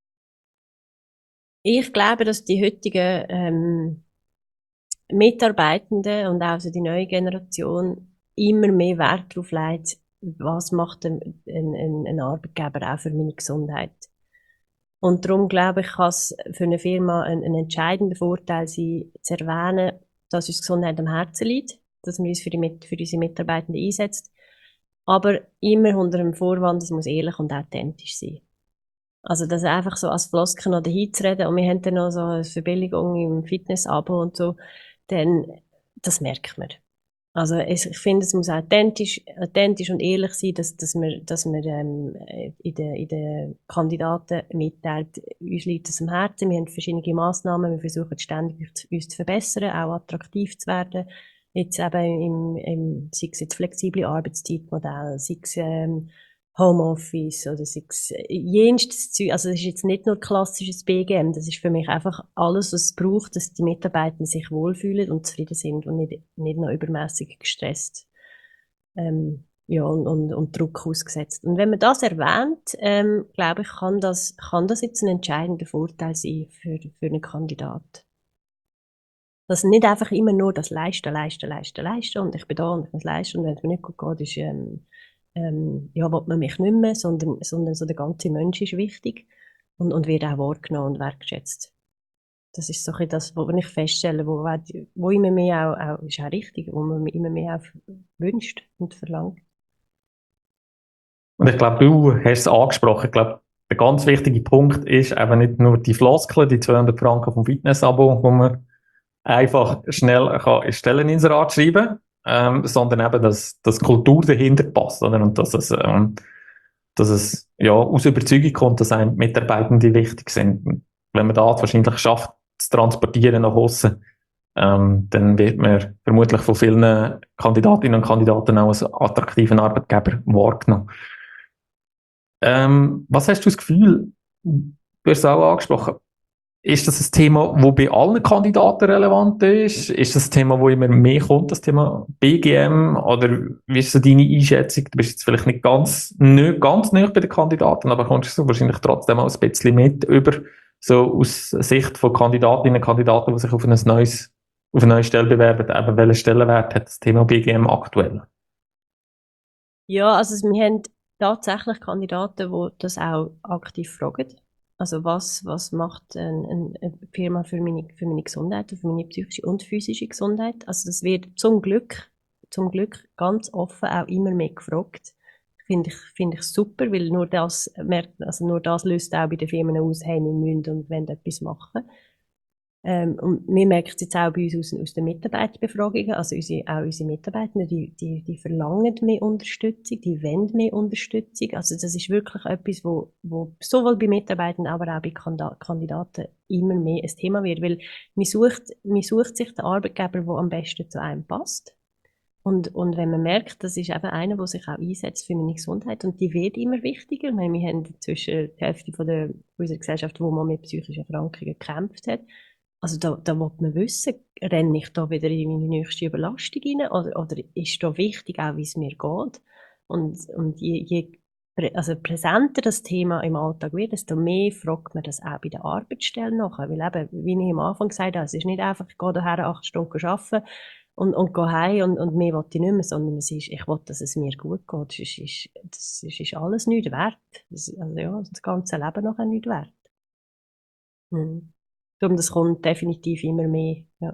Ich glaube, dass die heutigen ähm, Mitarbeitenden und auch so die neue Generation immer mehr Wert darauf legt, was macht ein, ein, ein, ein Arbeitgeber auch für meine Gesundheit. Und darum glaube ich, kann es für eine Firma ein, ein entscheidender Vorteil sein, zu erwähnen, dass uns Gesundheit am Herzen liegt, dass wir uns für, die, für unsere Mitarbeitenden einsetzen, aber immer unter dem Vorwand, es muss ehrlich und authentisch sein. Also das einfach so als Flosken oder hinzureden und wir haben dann noch so eine Verbilligung im Fitness-Abo und so, dann, das merkt man. Also es, ich finde, es muss authentisch, authentisch und ehrlich sein, dass, dass wir, dass wir ähm, in den in den Kandidaten mitteilt, uns liegt es am Herzen, wir haben verschiedene Massnahmen, wir versuchen ständig uns zu verbessern, auch attraktiv zu werden. Jetzt eben im, im sei es jetzt flexible Arbeitszeitmodell, sei es ähm, Homeoffice oder sei es äh, jenstes Zeug. Also das ist jetzt nicht nur klassisches B G M, das ist für mich einfach alles, was es braucht, dass die Mitarbeiter sich wohlfühlen und zufrieden sind und nicht, nicht noch übermäßig gestresst ähm, ja, und, und, und Druck ausgesetzt. Und wenn man das erwähnt, ähm, glaube ich, kann das, kann das jetzt ein entscheidender Vorteil sein für, für einen Kandidat. Dass nicht einfach immer nur das Leisten, Leisten, Leisten, Leisten und ich bin da und ich muss leisten und wenn es mir nicht gut geht, ist, ähm, ähm, ja, will man mich nicht mehr, sondern, sondern so der ganze Mensch ist wichtig und, und wird auch wahrgenommen und wertgeschätzt. Das ist so ein bisschen das, was ich feststelle, wo, wo immer mehr auch, auch, ist auch richtig, wo man immer mehr auch wünscht und verlangt. Und ich glaube, du hast es angesprochen. Ich glaube, der ganz wichtige Punkt ist eben nicht nur die Floskel, die zweihundert Franken vom Fitness-Abo, wo man einfach schnell kann in Stelleninserat schreiben kann, ähm, sondern eben, dass, dass die Kultur dahinter passt, oder? Und dass es, ähm, dass es ja, aus Überzeugung kommt, dass einem Mitarbeitende wichtig sind. Und wenn man das wahrscheinlich schafft, zu transportieren nach außen, ähm, dann wird man vermutlich von vielen Kandidatinnen und Kandidaten auch als attraktiven Arbeitgeber wahrgenommen. Ähm, was hast du das Gefühl, du hast es auch angesprochen, ist das ein Thema, das bei allen Kandidaten relevant ist? Ist das ein Thema, wo immer mehr kommt, das Thema B G M? Oder wie ist so deine Einschätzung? Du bist jetzt vielleicht nicht ganz, nicht ganz nah bei den Kandidaten, aber kommst du wahrscheinlich trotzdem auch ein bisschen mit über, so aus Sicht von Kandidatinnen und Kandidaten, die sich auf ein neues, auf eine neue Stelle bewerben, eben welchen Stellenwert hat das Thema B G M aktuell? Ja, also wir haben tatsächlich Kandidaten, die das auch aktiv fragen. Also was, was macht ein, ein, eine Firma für meine, für meine Gesundheit, für meine psychische und physische Gesundheit? Also das wird zum Glück, zum Glück ganz offen auch immer mehr gefragt. Finde ich, finde ich super, weil nur das merkt, also nur das löst auch bei den Firmen aus, hey, wir müssen und wollen etwas machen. Ähm, und wir merken es jetzt auch bei uns aus, aus den Mitarbeiterbefragungen, also unsere, auch unsere Mitarbeiter, die, die, die verlangen mehr Unterstützung, die wollen mehr Unterstützung. Also das ist wirklich etwas, wo, wo sowohl bei Mitarbeitern, aber auch bei Kandidaten immer mehr ein Thema wird, weil man sucht, man sucht sich den Arbeitgeber, der am besten zu einem passt. Und, und wenn man merkt, das ist eben einer, der sich auch einsetzt für meine Gesundheit und die wird immer wichtiger. Ich meine, wir haben inzwischen die Hälfte von der, unserer Gesellschaft, wo man mit psychischen Erkrankungen gekämpft hat. Also da, da will man wissen, renne ich da wieder in meine nächste Überlastung rein oder, oder ist da wichtig auch, wie es mir geht? Und, und je, je prä- also präsenter das Thema im Alltag wird, desto mehr fragt man das auch bei der Arbeitsstelle nachher. Weil eben, wie ich am Anfang gesagt habe, es ist nicht einfach, ich gehe daher acht Stunden arbeiten und, und gehe heim und, und mehr will ich nicht mehr, sondern es ist, ich will, dass es mir gut geht. Das ist, ist, das ist, ist alles nichts wert. Das, also ja, das ganze Leben nachher nichts wert. Mhm. Darum, das kommt definitiv immer mehr. Ja.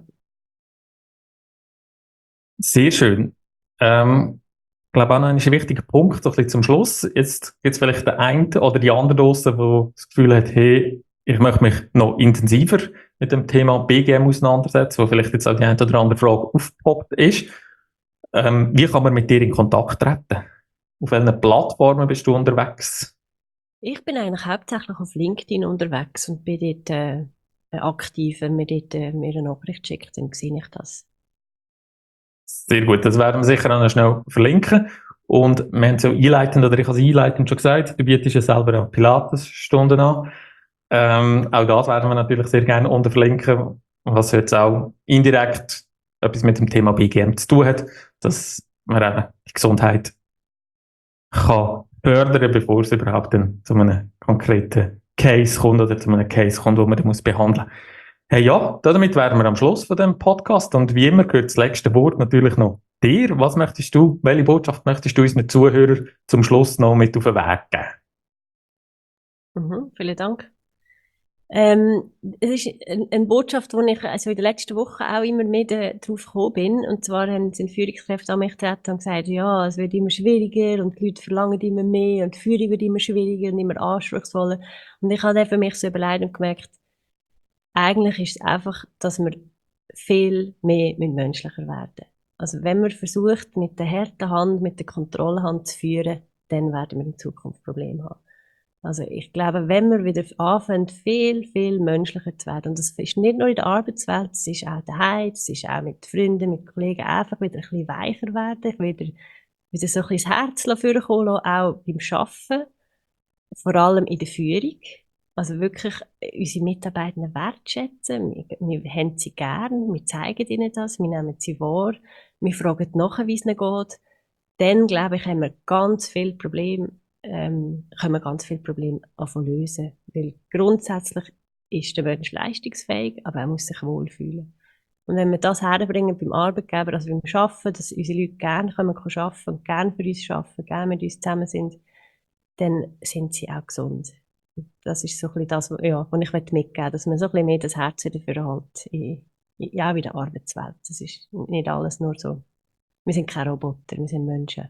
Sehr schön. Ähm, ich glaube auch noch ein wichtiger Punkt, so ein bisschen zum Schluss. Jetzt gibt es vielleicht den einen oder die andere Dose, die das Gefühl hat, hey, ich möchte mich noch intensiver mit dem Thema B G M auseinandersetzen, wo vielleicht jetzt auch die eine oder andere Frage aufgepoppt ist. Ähm, wie kann man mit dir in Kontakt treten? Auf welchen Plattformen bist du unterwegs? Ich bin eigentlich hauptsächlich auf LinkedIn unterwegs und bin dort äh, aktiv. Wenn mir dort äh, mir eine Nachricht schickt, dann sehe ich das. Sehr gut, das werden wir sicher auch noch schnell verlinken. Und wir haben es ja einleitend, oder ich habe es einleitend schon gesagt, du bietest ja selber auch Pilates-Stunden an. Ähm, auch das werden wir natürlich sehr gerne unter verlinken, was jetzt auch indirekt etwas mit dem Thema B G M zu tun hat, dass man eben die Gesundheit kann fördern, bevor es überhaupt dann zu einem konkreten Case kommt oder zu einem Case kommt, den man dann muss behandeln muss. Hey, ja, damit wären wir am Schluss von dem Podcast und wie immer gehört das letzte Wort natürlich noch dir. Was möchtest du, welche Botschaft möchtest du unseren Zuhörern zum Schluss noch mit auf den Weg geben? Mhm, vielen Dank. Ähm, es ist eine, eine Botschaft, die ich also in den letzten Wochen auch immer mehr darauf gekommen bin. Und zwar haben sind Führungskräfte an mich getreten und gesagt, ja, es wird immer schwieriger und die Leute verlangen immer mehr und die Führung wird immer schwieriger und immer anspruchsvoller. Und ich habe dann für mich so überlegt und gemerkt, eigentlich ist es einfach, dass wir viel mehr mit menschlicher werden. Also wenn man versucht, mit der harten Hand, mit der Kontrollhand zu führen, dann werden wir in Zukunft Probleme haben. Also ich glaube, wenn wir wieder anfangen, viel, viel menschlicher zu werden, und das ist nicht nur in der Arbeitswelt, es ist auch daheim, es ist auch mit Freunden, mit Kollegen, einfach wieder ein bisschen weicher werden, wieder, wieder so ein bisschen das Herz vorkommen lassen, auch beim Arbeiten, vor allem in der Führung. Also wirklich unsere Mitarbeiter wertschätzen, wir, wir haben sie gern, wir zeigen ihnen das, wir nehmen sie wahr, wir fragen nachher, wie es ihnen geht. Dann, glaube ich, haben wir ganz viele Probleme, ähm, können wir ganz viele Probleme anfangen lösen. Weil grundsätzlich ist der Mensch leistungsfähig, aber er muss sich wohlfühlen. Und wenn wir das herbringen beim Arbeitgeber, also beim Arbeiten, dass unsere Leute gerne kommen arbeiten und gerne für uns arbeiten, gerne mit uns zusammen sind, dann sind sie auch gesund. Das ist so ein bisschen das, ja, was ich mitgeben möchte, dass man so ein bisschen mehr das Herz dafür hat, in, ja, in der Arbeitswelt. Das ist nicht alles nur so. Wir sind keine Roboter, wir sind Menschen.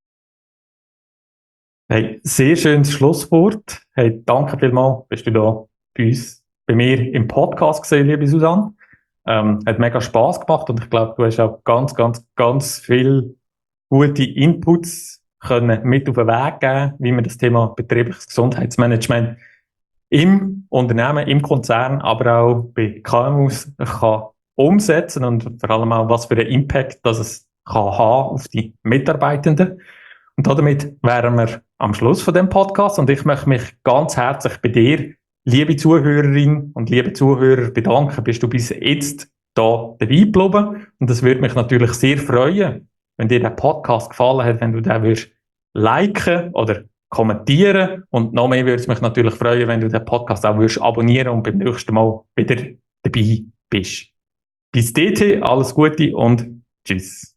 Hey, sehr schönes Schlusswort. Hey, danke vielmals, bist du da bei uns, bei mir im Podcast gesehen, liebe Susanne. Ähm, hat mega Spass gemacht und ich glaube, du hast auch ganz, ganz, ganz viel gute Inputs können mit auf den Weg geben, wie man das Thema betriebliches Gesundheitsmanagement im Unternehmen, im Konzern, aber auch bei K M Us kann umsetzen und vor allem auch, was für einen Impact das es kann haben auf die Mitarbeitenden. Und damit wären wir am Schluss von dem Podcast und ich möchte mich ganz herzlich bei dir, liebe Zuhörerin und liebe Zuhörer, bedanken. Bist du bis jetzt da dabei geblieben? Und das würde mich natürlich sehr freuen, wenn dir der Podcast gefallen hat, wenn du den würdest liken oder kommentieren. Und noch mehr würde es mich natürlich freuen, wenn du den Podcast auch würdest abonnieren und beim nächsten Mal wieder dabei bist. Bis dahin, alles Gute und tschüss.